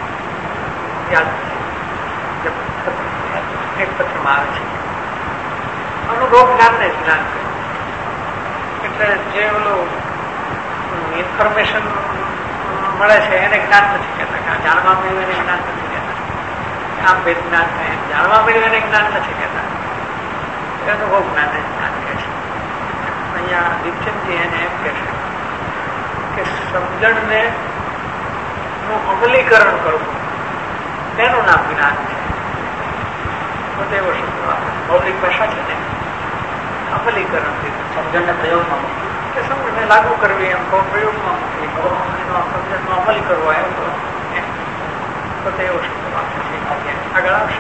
એક પત્રમાં આવે છે અનુભવ જ્ઞાનને જ્ઞાન કહ્યું. એટલે જે ઓલું ઇન્ફોર્મેશન મળે છે એને જ્ઞાન નથી કહેતા, જાણવા મળ્યું એને જ્ઞાન નથી કહેતા, આમ બે જ્ઞાન થાય એમ જાણવા મળ્યું એને જ્ઞાન નથી કહેતા, અનુભવ જ્ઞાનને જ્ઞાન કહે છે. અહીંયા દીપચંદજી એને એમ કહે છે કે સમજણને નું અમલીકરણ કરવું તેનું નામ જ્ઞાન છે. એવો શબ્દ મૌલિક ભાષા છે ને, અમલીકરણ સમજણને પ્રયોગમાં કે સમજણને લાગુ કરવી, એમ પ્રયોગમાં મૂકવી, સમજણનો અમલ કરવો, એમ તો એવો શબ્દ વાપરે છે. આગળ આવશે.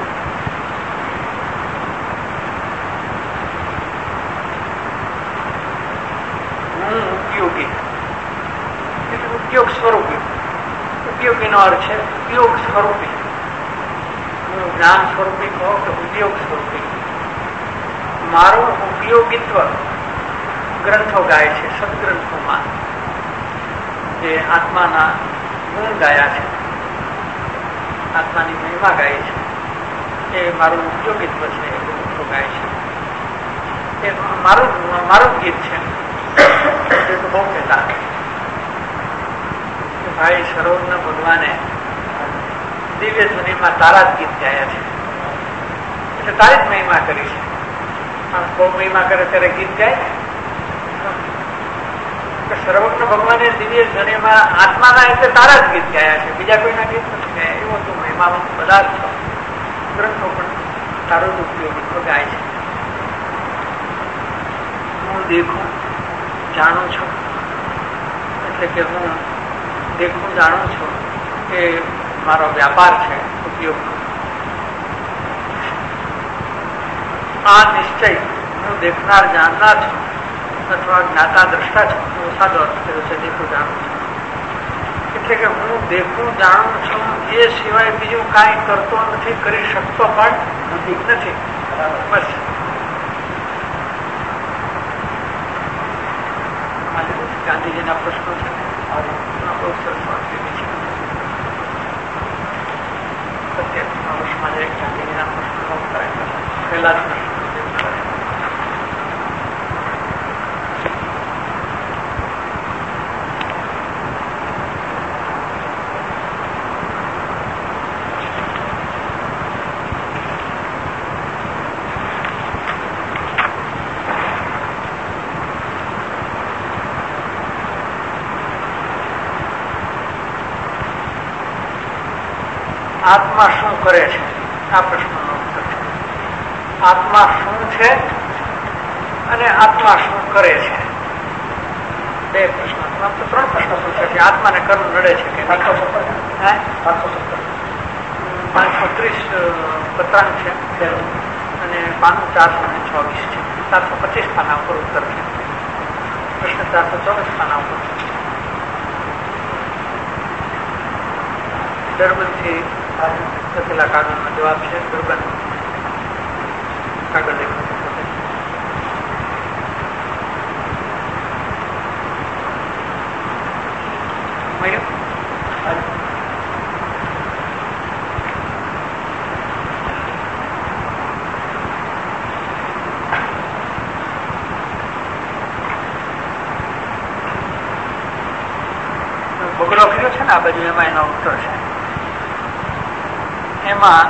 ઉપયોગી એટલે ઉપયોગ સ્વરૂપી. ઉપયોગીનો અર્થ છે ઉપયોગ સ્વરૂપી. જ્ઞાન સ્વરૂપી કહો કે ઉપયોગ સ્વરૂપી. મારું ઉપયોગીત્વ ગ્રંથો ગાય છે, સદગ્રંથોમાં જે આત્માના ગુણ ગાયા છે, આત્માની મહિમા ગાય છે, એ મારું ઉપયોગીત્વ છે, એ ગ્રંથો ગાય છે. એ મારું ગીત છે. બહુ કહેતા ભાઈ સરોવર ભગવાને દિવ્ય ધ્વનિમાં તારા જ ગીત ગાયા છે, એટલે તારી જ મહિમા કરી છે. બહુ મહિમા કરે ત્યારે ગીત ગાય ને. સર્વજ્ઞ ભગવાને દિવ્ય ધ્વનિમાં આત્માના એટલે તારા જ ગીત ગાયા છે, બીજા કોઈના ગીત નથી ગાયા. એવો તું મહિમામાં બધા જ ગ્રંથો પણ તારો જ ઉપયોગીત્વ ગાય છે. હું દેખું જાણું છું, એટલે કે હું દેખું જાણું છું એ મારો વ્યાપાર છે ઉપયોગનો. આ નિશ્ચય હું દેખનાર જાણનાર છું અથવા જ્ઞાતા દ્રષ્ટા છું, હું સાદો અર્થ કર્યો છે દેખું જાણું છું. એટલે કે હું દેખું જાણું છું એ સિવાય બીજું કાંઈ કરતો નથી, કરી શકતો પણ નથી. બસ ગાંધીજીના પ્રશ્નો છે ને બહુ સરસ વાત લીધી છે. 87 વર્ષમાં જે ગાંધીજીના પ્રશ્નો પહેલા જ પ્રશ્નો આત્મા શું કરે છે? આ પ્રશ્નનો ઉત્તર છે. આત્મા શું છે અને આત્મા શું કરે છે? બે પ્રશ્નો. આમ તો 3 પ્રશ્નો પૂછે છે. આત્માને કર્મ નડે છે કે 530 પત્રાંક છે અને પાનું 424 છે. 425 પાના ઉપર ઉત્તર છે. પ્રશ્ન 424 પાના ઉપર છે. ડરબનથી લખેલા કાગળનો જવાબ છે. ડરબન કાગળ લખ્યું બગડો કર્યો છે ને આ બાજુ, એમાં એનો ઉત્તર છે. એમાં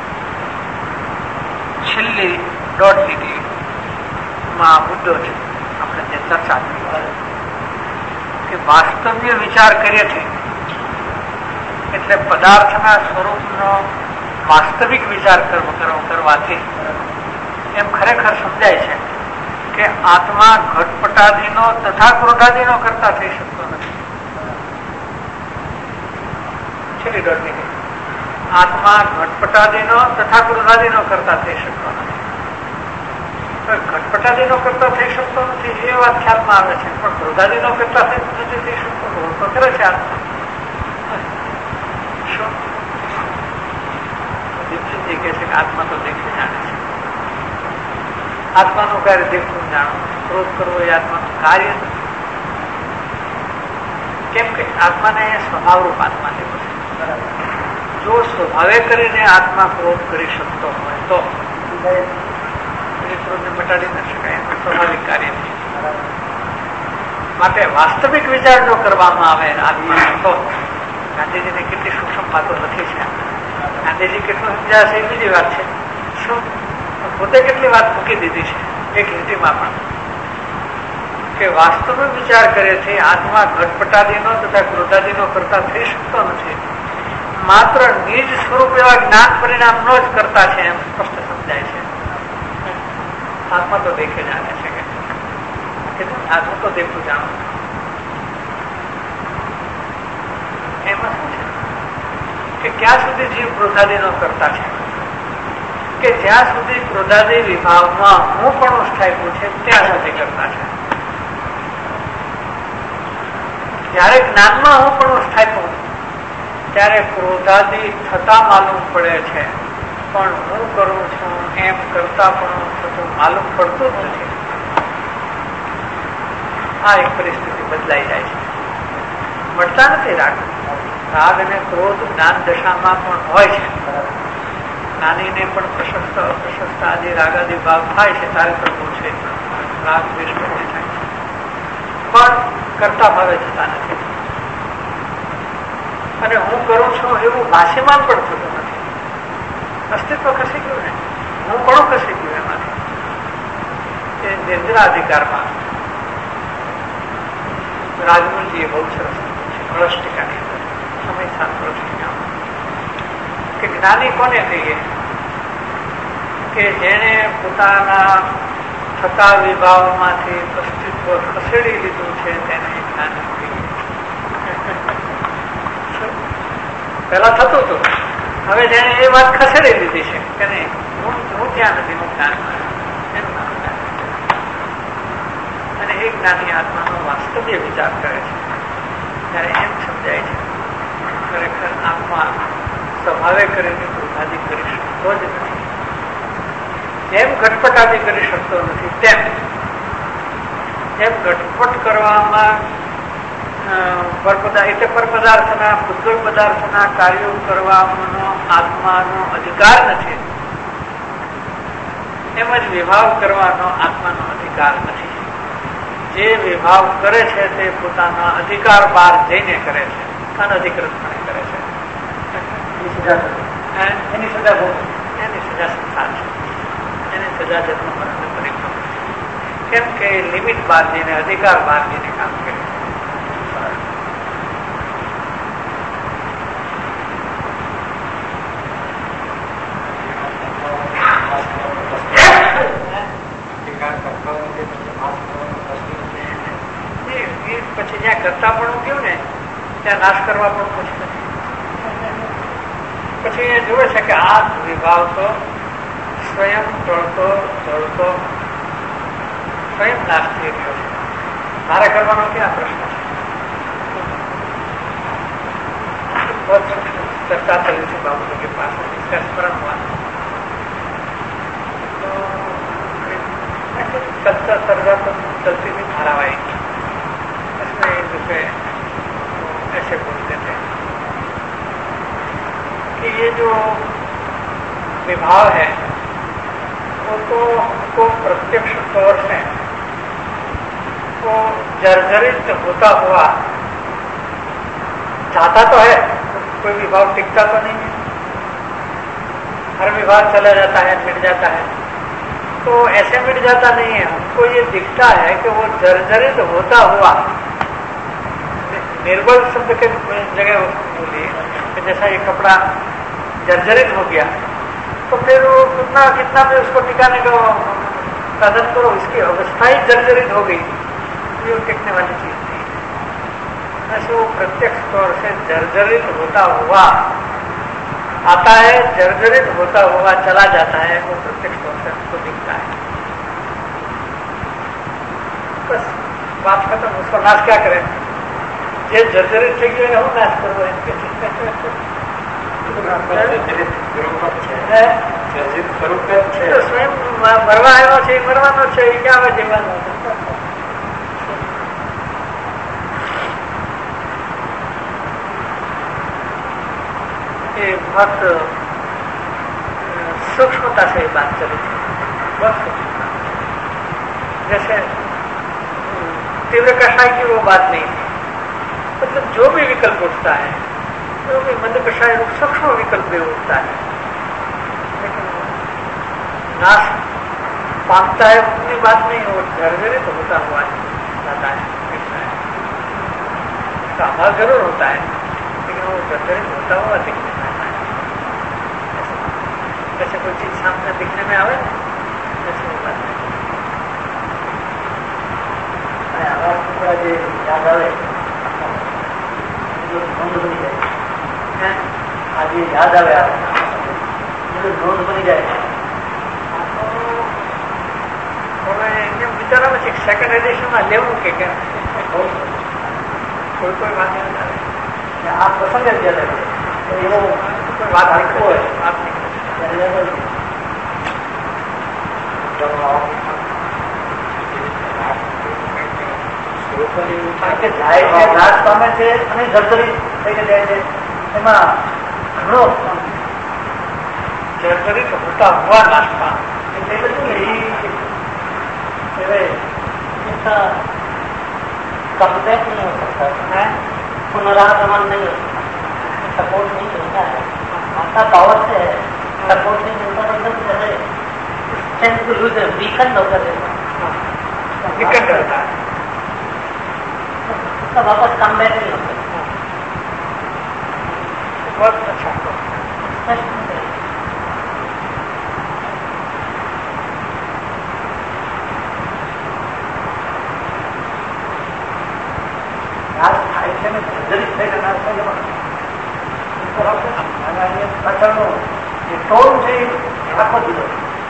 છેલ્લી 1.5 લીટીમાં મુદ્દો છે આપણે જે ચર્ચા કરી કે વાસ્તવ્ય વિચાર કરીએ છીએ એટલે પદાર્થના સ્વરૂપનો વાસ્તવિક વિચાર કરવાથી એમ ખરેખર સમજાય છે કે આત્મા ઘટપટાદીનો તથા ક્રોધાદીનો કરતા થઈ શકતો નથી. છેલ્લી 1.5 લીટી. આત્મા ઘટપટાદીનો તથા ક્રોધાદીનો કરતા થઈ શકતો નથી. ઘટપટાદીનો કરતા થઈ શકતો નથી એ વાત ખ્યાલમાં આવે છે, પણ ક્રોધાદીનો કરતા નથી થઈ શકતો તો કરે છે આત્મા. શું દીપસિંહજી કહે છે કે આત્મા તો દેખી જાણે છે. આત્માનું કાર્ય દેખવું જાણવું. ક્રોધ કરવો એ આત્માનું કાર્ય નથી. કેમ કે આત્માને સ્વભાવરૂપ આત્મા લેવો છે. જો સ્વભાવે કરીને આત્મા ક્રોધ કરી શકતો હોય તો ક્રોધને મટાડી ન શકાય. એનું સ્વાભાવિક કાર્ય છે. માટે વાસ્તવિક વિચાર જો કરવામાં આવે આત્મા તો ગાંધીજીને કેટલી સૂક્ષ્મ વાતો લખી છે. ગાંધીજી કેટલું સમજાશે એ બીજી વાત છે. શું પોતે કેટલી વાત મૂકી દીધી છે એક લીટીમાં પણ કે વાસ્તવિક વિચાર કરે છે આત્મા ઘટપટાદીનો તથા ક્રોધાદીનો કરતા થઈ શકતો નથી. માત્ર નિજ સ્વરૂપ એવા જ્ઞાન પરિણામનો જ કરતા છે એમ સ્પષ્ટ સમજાય છે. આત્મા તો દેખે જાણે છે કે આત્મા તો દેખું જાણું. એમાં શું છે કે ક્યાં સુધી જીવ ક્રોધાદીનો કરતા છે કે જ્યાં સુધી ક્રોધાદી વિભાવમાં હું પણ સ્થાયી છે ત્યાં સુધી કરતા છે. જયારે જ્ઞાનમાં હું પણ સ્થાયી ત્યારે ક્રોધાદી થતા માલુમ પડે છે, પણ હું કરું છું એમ કરતા પણ થતું માલુમ પડતું જ નથી. આ એક પરિસ્થિતિ બદલાઈ જાય છે. મળતા નથી રાગ. રાગ અને ક્રોધ જ્ઞાન દશામાં પણ હોય છે. જ્ઞાનીને પણ પ્રશસ્ત અપ્રશસ્ત આદિ રાગાદી ભાવ થાય છે. તારતમ્યો છે, રાગ દ્વેષ થાય છે, પણ કરતા ભાવે જતા નથી. અને હું કરું છું એવું ભાષ્યમાન પણ થતું નથી. અસ્તિત્વ ખસી ગયું ને, હું પણ ખસી ગયું એમાંથી. એ નિર્જરાધિકારમાં રાજમુલજીએ બહુ સરસ કળશ ટીકાની અંદર સમય સાત કળશ ટીકામાં કે જ્ઞાની કોને કહીએ કે જેને પોતાના થતા વિભાવમાંથી અસ્તિત્વ ખસેડી લીધું છે તેને જ્ઞાની કહીએ. પેલા થતું હતું, હવે જેને એ વાત ખસેડી લીધી છે કે નહીં હું ત્યાં નથી, હું જ્ઞાન એનું નામ જ્ઞાન. અને એ જ્ઞાની આત્માનો વાસ્તવ્ય વિચાર કરે છે ત્યારે એમ સમજાય છે ખરેખર આત્મા સ્વભાવે કરીને ક્રોધાદી કરી શકતો જ નથી. જેમ ઘટપટાદી કરી શકતો નથી તેમ ઘટપટ કરવામાં પરપદાર્થના ભૂતગળ પદાર્થના કાર્યો કરવાનો આત્માનો અધિકાર નથી, તેમજ વિભાવ કરવાનો આત્માનો અધિકાર નથી. જે વિભાવ કરે છે તે પોતાના અધિકાર બહાર જઈને કરે છે, અનધિકૃતપણે કરે છે. એની સજા સંસાર છે, એની સજા જન્મ મરણ પરિક્રમ. કેમ કે લિમિટ બહાર જઈને, અધિકાર બહાર જઈને કામ કરે છે. પછી જ્યાં કરતા પણ ગયું ને ત્યાં નાશ કરવા પણ પછી નથી. પછી એ જોવે છે કે આ વિભાવ તો સ્વયં ટળતો જળતો સ્વયં નાશ થઈ ગયો છે, મારે કરવાનો ક્યાં પ્રશ્ન છે. बहुत चर्चा चली थी बाबू के पास, इसका स्मरण हुआ तो चर्चा सर्जा तो चलती थी धारावाहिक, इसमें एक दूसरे ऐसे बोलते थे कि ये जो विभाव है वो तो हमको प्रत्यक्ष तौर से वो जर्जरित होता हुआ जाता तो है, कोई विभाव टिकता तो नहीं है, हर विभाग चला जाता है, मिट जाता है. तो ऐसे मिट जाता नहीं है, हमको ये दिखता है कि वो जर्जरित होता हुआ, निर्बल शब्द के जगह बोलिए कि जैसा ये कपड़ा जर्जरित हो गया तो फिर वो कितना भी उसको टिकाने का साधन करो, इसकी अवस्था ही जर्जरित हो गई, ये टिकने वाली चीज नहीं. ऐसे वो प्रत्यक्ष तौर से जर्जरित होता हुआ आता है, जर्जरित होता हुआ चला जाता है, वो प्रत्यक्ष तौर से हमको दिखता है. बस बात खत्म. उसको नाश क्या करें, જે જર્જરિત થઈ ગયો એને હું નાશ કરવો, એમ કે સ્વયં મરવા આવ્યો છે, મરવાનો છે, એ ક્યાં આવે જીવવાનો. ये बहुत सूक्ष्मता से बात चली थी, बहुत सूक्ष्मता. जैसे तीव्र कषाय की वो बात नहीं थी, मतलब जो भी विकल्प उठता है, जो भी मंद कषाय सूक्ष्म विकल्प भी उठता है, लेकिन नाश पाता है उतनी बात नहीं, वो जर्जरित होता हुआ जाता है, दिखता है. उसका अभाव जरूर होता है, लेकिन वो जर्जरित होता हुआ दिखता है. जैसे कोई चीज सामने दिखने में आवे ना, जैसे वो बात है. आवाज थोड़ा जो याद आवे नोंध बनी जाए, आज ये याद आवे नोंध बनी जाए. विचारा में सेकंड एडिशन में लेવું કે કેમ કોઈ વાત નહીં આવે. આ પ્રસંગ જ યાદ આવે તો એવો કોઈ વાત આખો હોય વાત નહીં. નાશ પામે છે અને જર્જરિત થઈને જાય છે, એમાં ઘણો જર્જરિત હોતા हुआ નાશ પામે એટલે બધું कमबैक नहीं हो सकता है, पुनरागमन नहीं हो सकता, सपोर्ट नहीं मिलता है, आपका पावर से सपोर्ट नहीं मिलता, मतलब जैसे स्ट्रेंथ को लूज वीकन होकर विकट रहता है, उसका वापस कमबैक नहीं हो सकता. बहुत अच्छा જર્જરિત થઈને નાશ થઈ જવાનો. પાછળનો જે ટોન છે એ આખો દીધો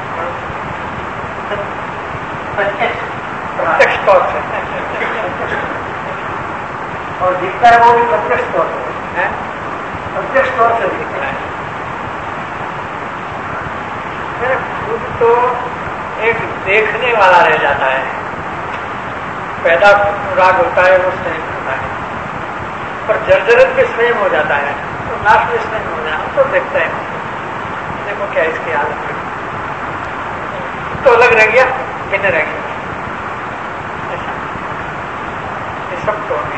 प्रत्यक्ष तौर से, और दिखता है वो भी प्रत्यक्ष तौर से, प्रत्यक्ष तौर से दिखता है. खुद तो एक देखने वाला रह जाता है, पैदा राग होता है वो सहन होता है, पर जर्जरत भी स्वयं हो जाता है, तो नाश भी स्वयं हो जाए। हम तो देखते हैं, देखो क्या इसकी हालत है, तो अलग रह गया, भिन्न रह गया, ऐसा ये सब तो अभी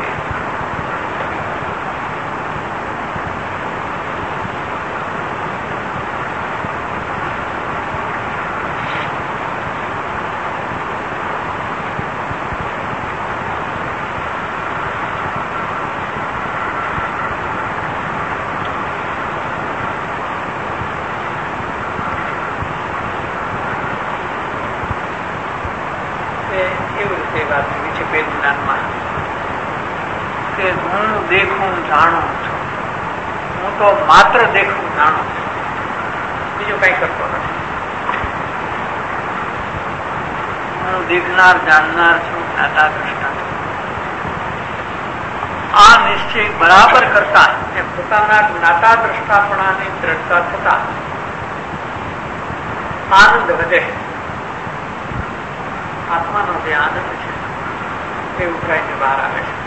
તો માત્ર દેખું જાણું, બીજું કઈ કરતો નથી. હું દેખનાર જાણનાર છું, જ્ઞાતા દ્રષ્ટા. આ નિશ્ચય બરાબર કરતા એ પોતાના જ્ઞાતા દ્રષ્ટાપણાની દ્રઢતા થતા આનંદ વધે. આત્માનો જે આનંદ છે એ ઉભરાઈને બહાર આવે છે.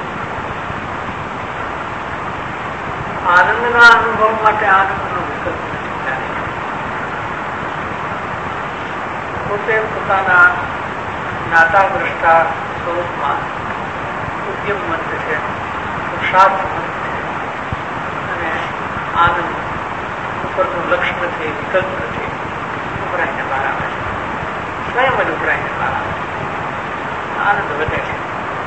આનંદના અનુભવ માટે આનંદનો વિકલ્પ નથી. પોતે પોતાના જ્ઞાતા દ્રષ્ટા સ્વરૂપમાં ઉદ્યમવંત છે, પુરુષાર્થવંત છે, અને આનંદ ઉપરનું લક્ષ્ય નથી, વિકલ્પ નથી, ઉભરાઈને બહાર આવે છે. સ્વયં જ ઉભરાઈને બહાર આવે છે. આનંદ વધે છે.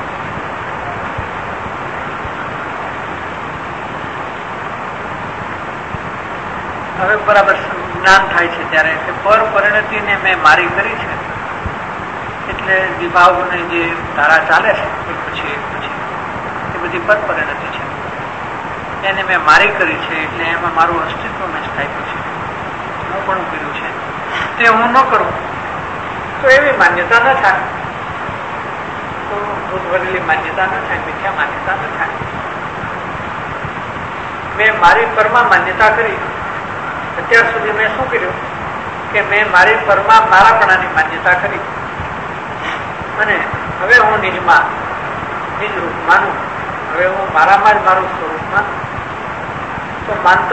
હવે બરાબર જ્ઞાન થાય છે ત્યારે પર પરિણતિને મેં મારી કરી છે, એટલે વિભાવને જે ધારા ચાલે છે એક પછી એક પછી એ બધી પર પરિણતિ છે, એને મેં મારી કરી છે. એટલે એમાં મારું અસ્તિત્વ મેં સ્થાપ્યું છે, હું પણ કર્યું છે. તે હું ન કરું તો એવી માન્યતા ન થાય, તો ભૂત ભરેલી માન્યતા ન થાય, મિથ્યા માન્યતા ન થાય. મેં મારી પરમાં માન્યતા કરી. અત્યાર સુધી મેં શું કર્યું કે મેં મારી પરમાં મારાપણાની માન્યતા કરી, અને હવે હું નિજમાં નિજ રૂપ માનું. હવે હું મારામાં જ મારું સ્વરૂપ માનું. તો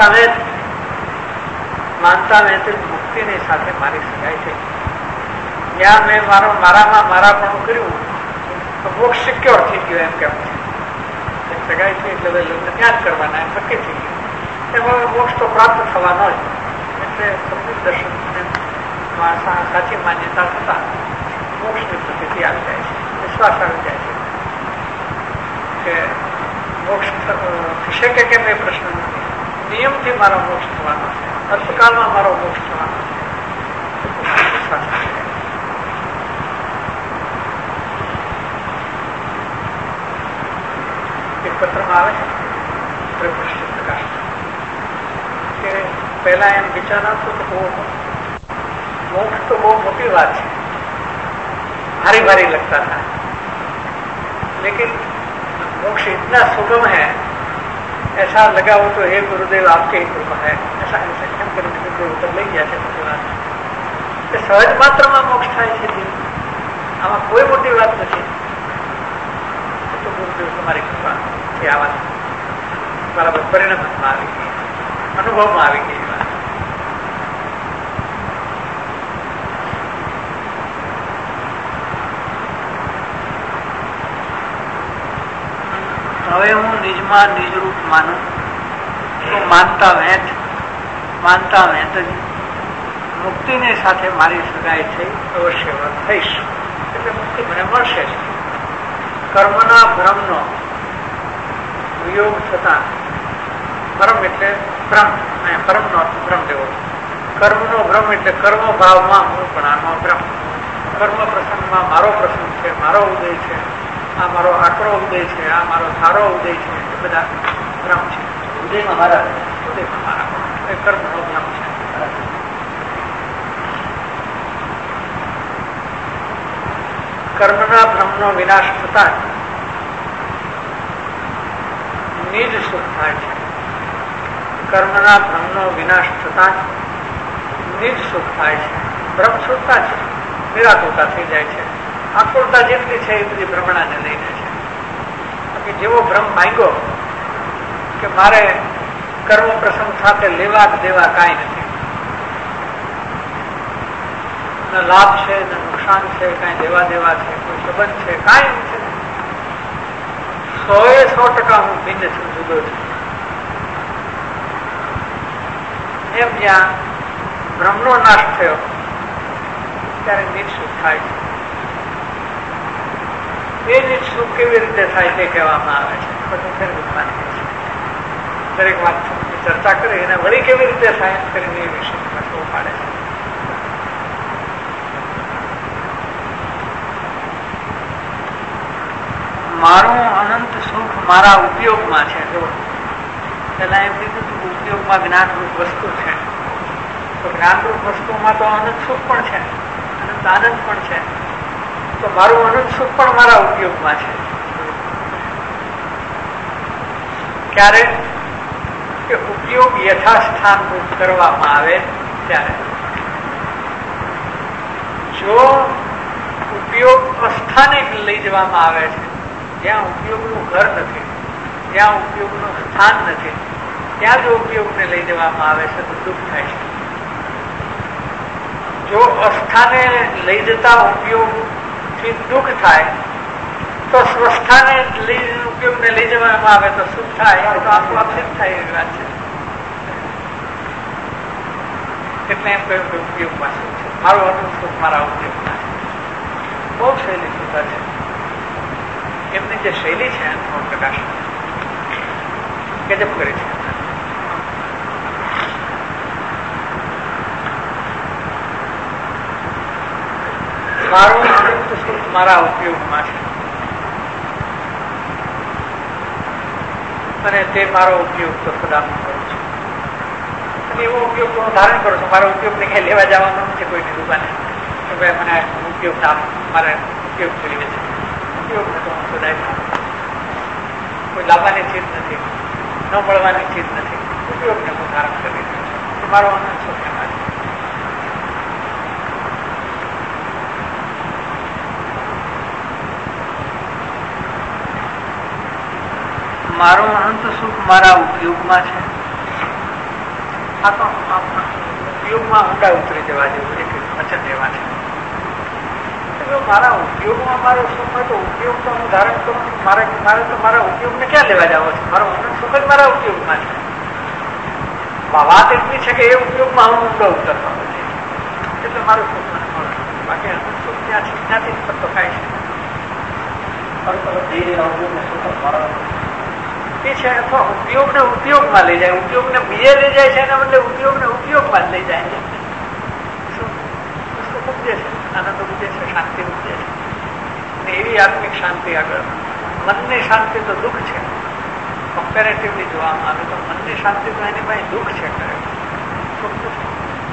માનતા વેત મુક્તિની સાથે મારી સગાઈ થઈ. જ્યાં મેં મારામાં મારાપણું કર્યું તો મોક્ષ સિક્યોર થઈ ગયો એમ કેવું છે. સગાઈ થઈ એટલે હવે લગ્ન ત્યાં જ કરવાના એમ નક્કી થઈ ગયું. એમાં મોક્ષ તો પ્રાપ્ત થવાનો જ. એટલે સંબંધ દર્શન સાચી માન્યતા થતા મોક્ષની પ્રતિતિ આવી જાય છે, વિશ્વાસ આવી જાય છે કે મોક્ષ થશે કે કેમ એ પ્રશ્ન નથી. નિયમથી મારો મોક્ષ થવાનો છે, અલ્પકાળમાં મારો મોક્ષ થવાનો છે, વિશ્વાસ આવી જાય. એક પત્રમાં આવે છે પ્રકાશ કે પહેલા એમ વિચાર આવતો તો મોક્ષ તો બહુ મોટી વાત છે, भारी भारी लगता था, लेकिन मोक्ष इतना सुगम है, ऐसा लगा हो तो हे गुरुदेव आपके ही कृपा है, ऐसा एम करके ऊपर लई गया છે. સહજ માત્રમાં મોક્ષ થાય છે. આમાં કોઈ મોટી વાત નથી. તો ગુરુદેવ તમારી કૃપા છે. આ વાત બરાબર પરિણામમાં આવી ગઈ, અનુભવમાં આવી ગઈ વાત. હવે હું નિજમાં નિજરૂપ માનું તો માનતા વેંત જ મુક્તિની સાથે મારી સગાઈ થઈ અવશ્ય થઈશ. એટલે મુક્તિ મને મળશે જ. કર્મના ભ્રમનો વિયોગ થતા, ભ્રમ એટલે ભ્રમ, ભ્રમનો ભ્રમ લેવો. કર્મનો ભ્રમ એટલે કર્મ ભાવમાં હું પણ આનો ભ્રમ. કર્મ પ્રસંગમાં મારો પ્રસંગ છે, મારો ઉદય છે, આ મારો આંકડો ઉદય છે, આ મારો ધારો ઉદય છે, એ બધા ભ્રમ છે. ઉદયમાં મારા એ કર્મનો ભ્રમ છે. કર્મના ભ્રમનો વિનાશ થતા નિજ સુખ થાય છે. કર્મના ભ્રમનો વિનાશ થતા નિજ સુખ થાય છે. ભ્રમ છૂટતા છે, નિરાકુરતા થઈ જાય છે. આકુરતા જેટલી છે એ બધી ભ્રમણાને લઈને છે. જેવો ભ્રમ ભાંગ્યો કે મારે કર્મ પ્રસંગ સાથે લેવા દેવા કાંઈ નથી, ન લાભ છે, ન નુકસાન છે, કાંઈ દેવા દેવા છે, કોઈ સંબંધ છે, કાંઈ નથી. 100% હું ભિન્ન છું, જુદો છું. એમ જ્યાં બ્રહ્મનો નાશ થયો ત્યારે નિઃસુખ થાય છે. એ નિઃસુખ કેવી રીતે થાય તે કહેવામાં આવે છે. દરેક વાત ચર્ચા કરી એને વળી કેવી રીતે થાય કરીને એ વિશે પ્રશ્નો પાડે છે. મારું અનંત સુખ મારા ઉપયોગમાં છે. જો પેલા એમ કીધું હતું ઉપયોગમાં જ્ઞાનરૂપ વસ્તુ છે, તો જ્ઞાનરૂપ વસ્તુમાં તો અનંત સુખ પણ છે, અનંત આનંદ પણ છે. તો મારું અનંત સુખ પણ મારા ઉપયોગમાં છે. ક્યારે કે ઉપયોગ યથાસ્થાન કરવામાં આવે ત્યારે. જો ઉપયોગ અસ્થાને લઈ જવામાં આવે છે, જ્યાં ઉપયોગનું ઘર નથી, જ્યાં ઉપયોગનું સ્થાન નથી, ત્યાં જો ઉપયોગને લઈ જવામાં આવે છે તો દુઃખ થાય છે. જો અસ્થાને લઈ જતા ઉપયોગથી દુઃખ થાય તો સ્વસ્થાને ઉપયોગને લઈ જવામાં આવે તો સુખ થાય, તો આપોઆપ સિદ્ધ થાય એવી વાત છે. એટલે એમ કહ્યું કે ઉપયોગમાં સુખ છે, મારું અનંત સુખ મારા ઉપયોગમાં છે. બહુ શૈલી સુધા છે. એમની જે શૈલી છે અનુભવ પ્રકાશ ગજબ કરી છે. મારું અનંત સુખ મારા ઉપયોગમાં છે અને તે મારો ઉપયોગ તો સદા હું કરું છું. અને એવો ઉપયોગ હું ધારણ કરું છું. મારો ઉપયોગને કઈ લેવા જવાનો નથી કોઈની દુકાને કે ભાઈ મને ઉપયોગ મારે ઉપયોગ જોઈએ છે. ઉપયોગને તો હું સદાય કોઈ લાવવાની ચીજ નથી, ન મળવાની ચીજ નથી. ઉપયોગને હું ધારણ કરી રહ્યો છું. મારો અનંત સુખ એમાં છે. મારું અનંત સુખ મારા ઉપયોગમાં છે. આ તો ઉપયોગમાં ઊંડા ઉતરી જવા જેવું એક વચન એવા છે. મારા ઉપયોગમાં મારો સુખ હોય તો ઉપયોગ તો હું ધારણ કરું છું. મારે તો મારા ઉપયોગને ક્યાં લેવા જાવ છે? મારો અનંત સુખ જ મારા ઉપયોગમાં છે. વાત એટલી છે કે એ ઉપયોગમાં હું ઊંડો ઉતરતો નથી, એટલે મારું સુખ મને મળે. બાકી અનંત સુખ ત્યાંથી જ ફરતો ખાય છે. એ છે અથવા ઉપયોગને ઉપયોગમાં લઈ જાય, ઉપયોગને બીજે લઈ જાય છે એના બદલે ઉપયોગને ઉપયોગમાં જ લઈ જાય છે. સુખ ઉપજે છે, આનંદ ઉપજે છે, શાંતિ ઉપજે છે. અને એવી આત્મિક શાંતિ આગળ મનની શાંતિ તો દુઃખ છે. કમ્પેરેટિવલી જોવામાં આવે તો મનની શાંતિ તો એની પાસે દુઃખ છે, સુખ નથી.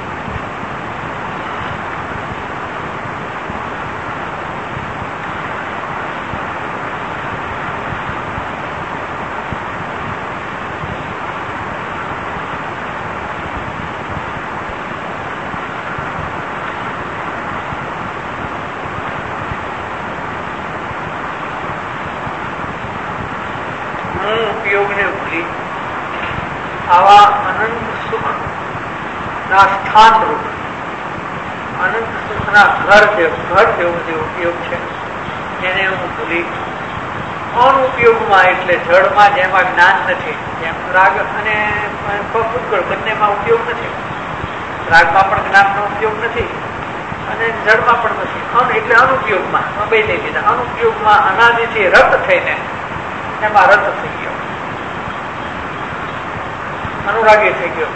ઉપયોગને ભૂલી આવા અનંત સુખ ના સ્થાન રૂપ અનંત સુખના ઘર જેવો જે ઉપયોગ છે એને હું ભૂલી અનુપયોગમાં એટલે જળમાં જેમાં જ્ઞાન નથી, જેમ રાગ અને ભૂતગળ બંનેમાં ઉપયોગ નથી. રાગમાં પણ જ્ઞાનનો ઉપયોગ નથી અને જળમાં પણ નથી. એટલે અનુપયોગમાં બે લઈ લીધા. અનુપયોગમાં અનાદિથી રત થઈને એમાં રત થઈ ગયો, અનુરાગી થઈ ગયો,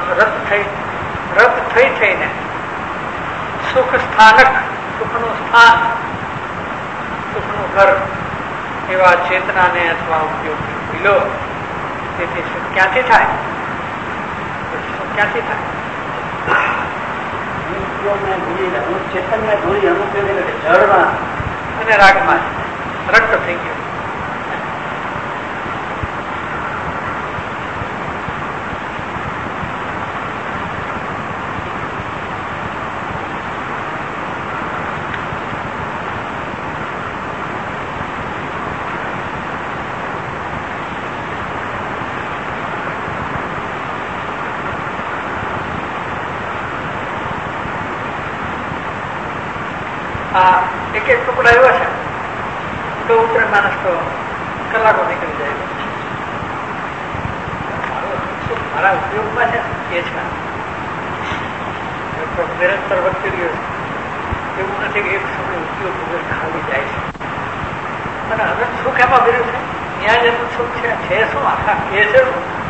રત થઈ થઈને સુખ સ્થાનક, સુખનું સ્થાન, સુખનું ઘર એવા ચેતનાને અથવા ઉપયોગ ભૂલો. તેથી સુખ ક્યાંથી થાય? સુખ ક્યાંથી થાય? ચેતનને ભૂલી અનુપયોગ જળમાં અને રાગમાં રક્ત થઈ ગયો. આ એક એક ટુકડા એવા છે તો ઉતરે માણસ તો કલાકો નીકળી જાય. મારા ઉપયોગમાં છે એ છે નિરંતર વધતી રહ્યો છે. એવું નથી કે એક સમય ઉપયોગ વગર ખાલી જાય છે. અને હવે સુખ એમાં ભર્યું છે. ત્યાં જેનું સુખ છે શું આખા કે છે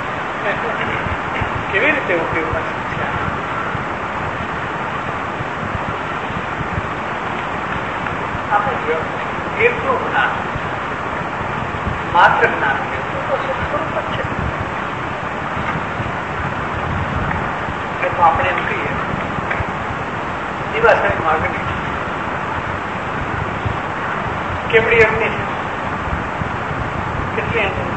કેવી રીતે ઉપયોગમાં સુખ છે? આપણે એટલું જ્ઞાન માત્ર જ્ઞાન તો સુખ સ્વરૂપ જ છે. તો આપણે એમ કહીએ દિવાસાની માગણી કેવડી અગ્નિ છે, કેટલી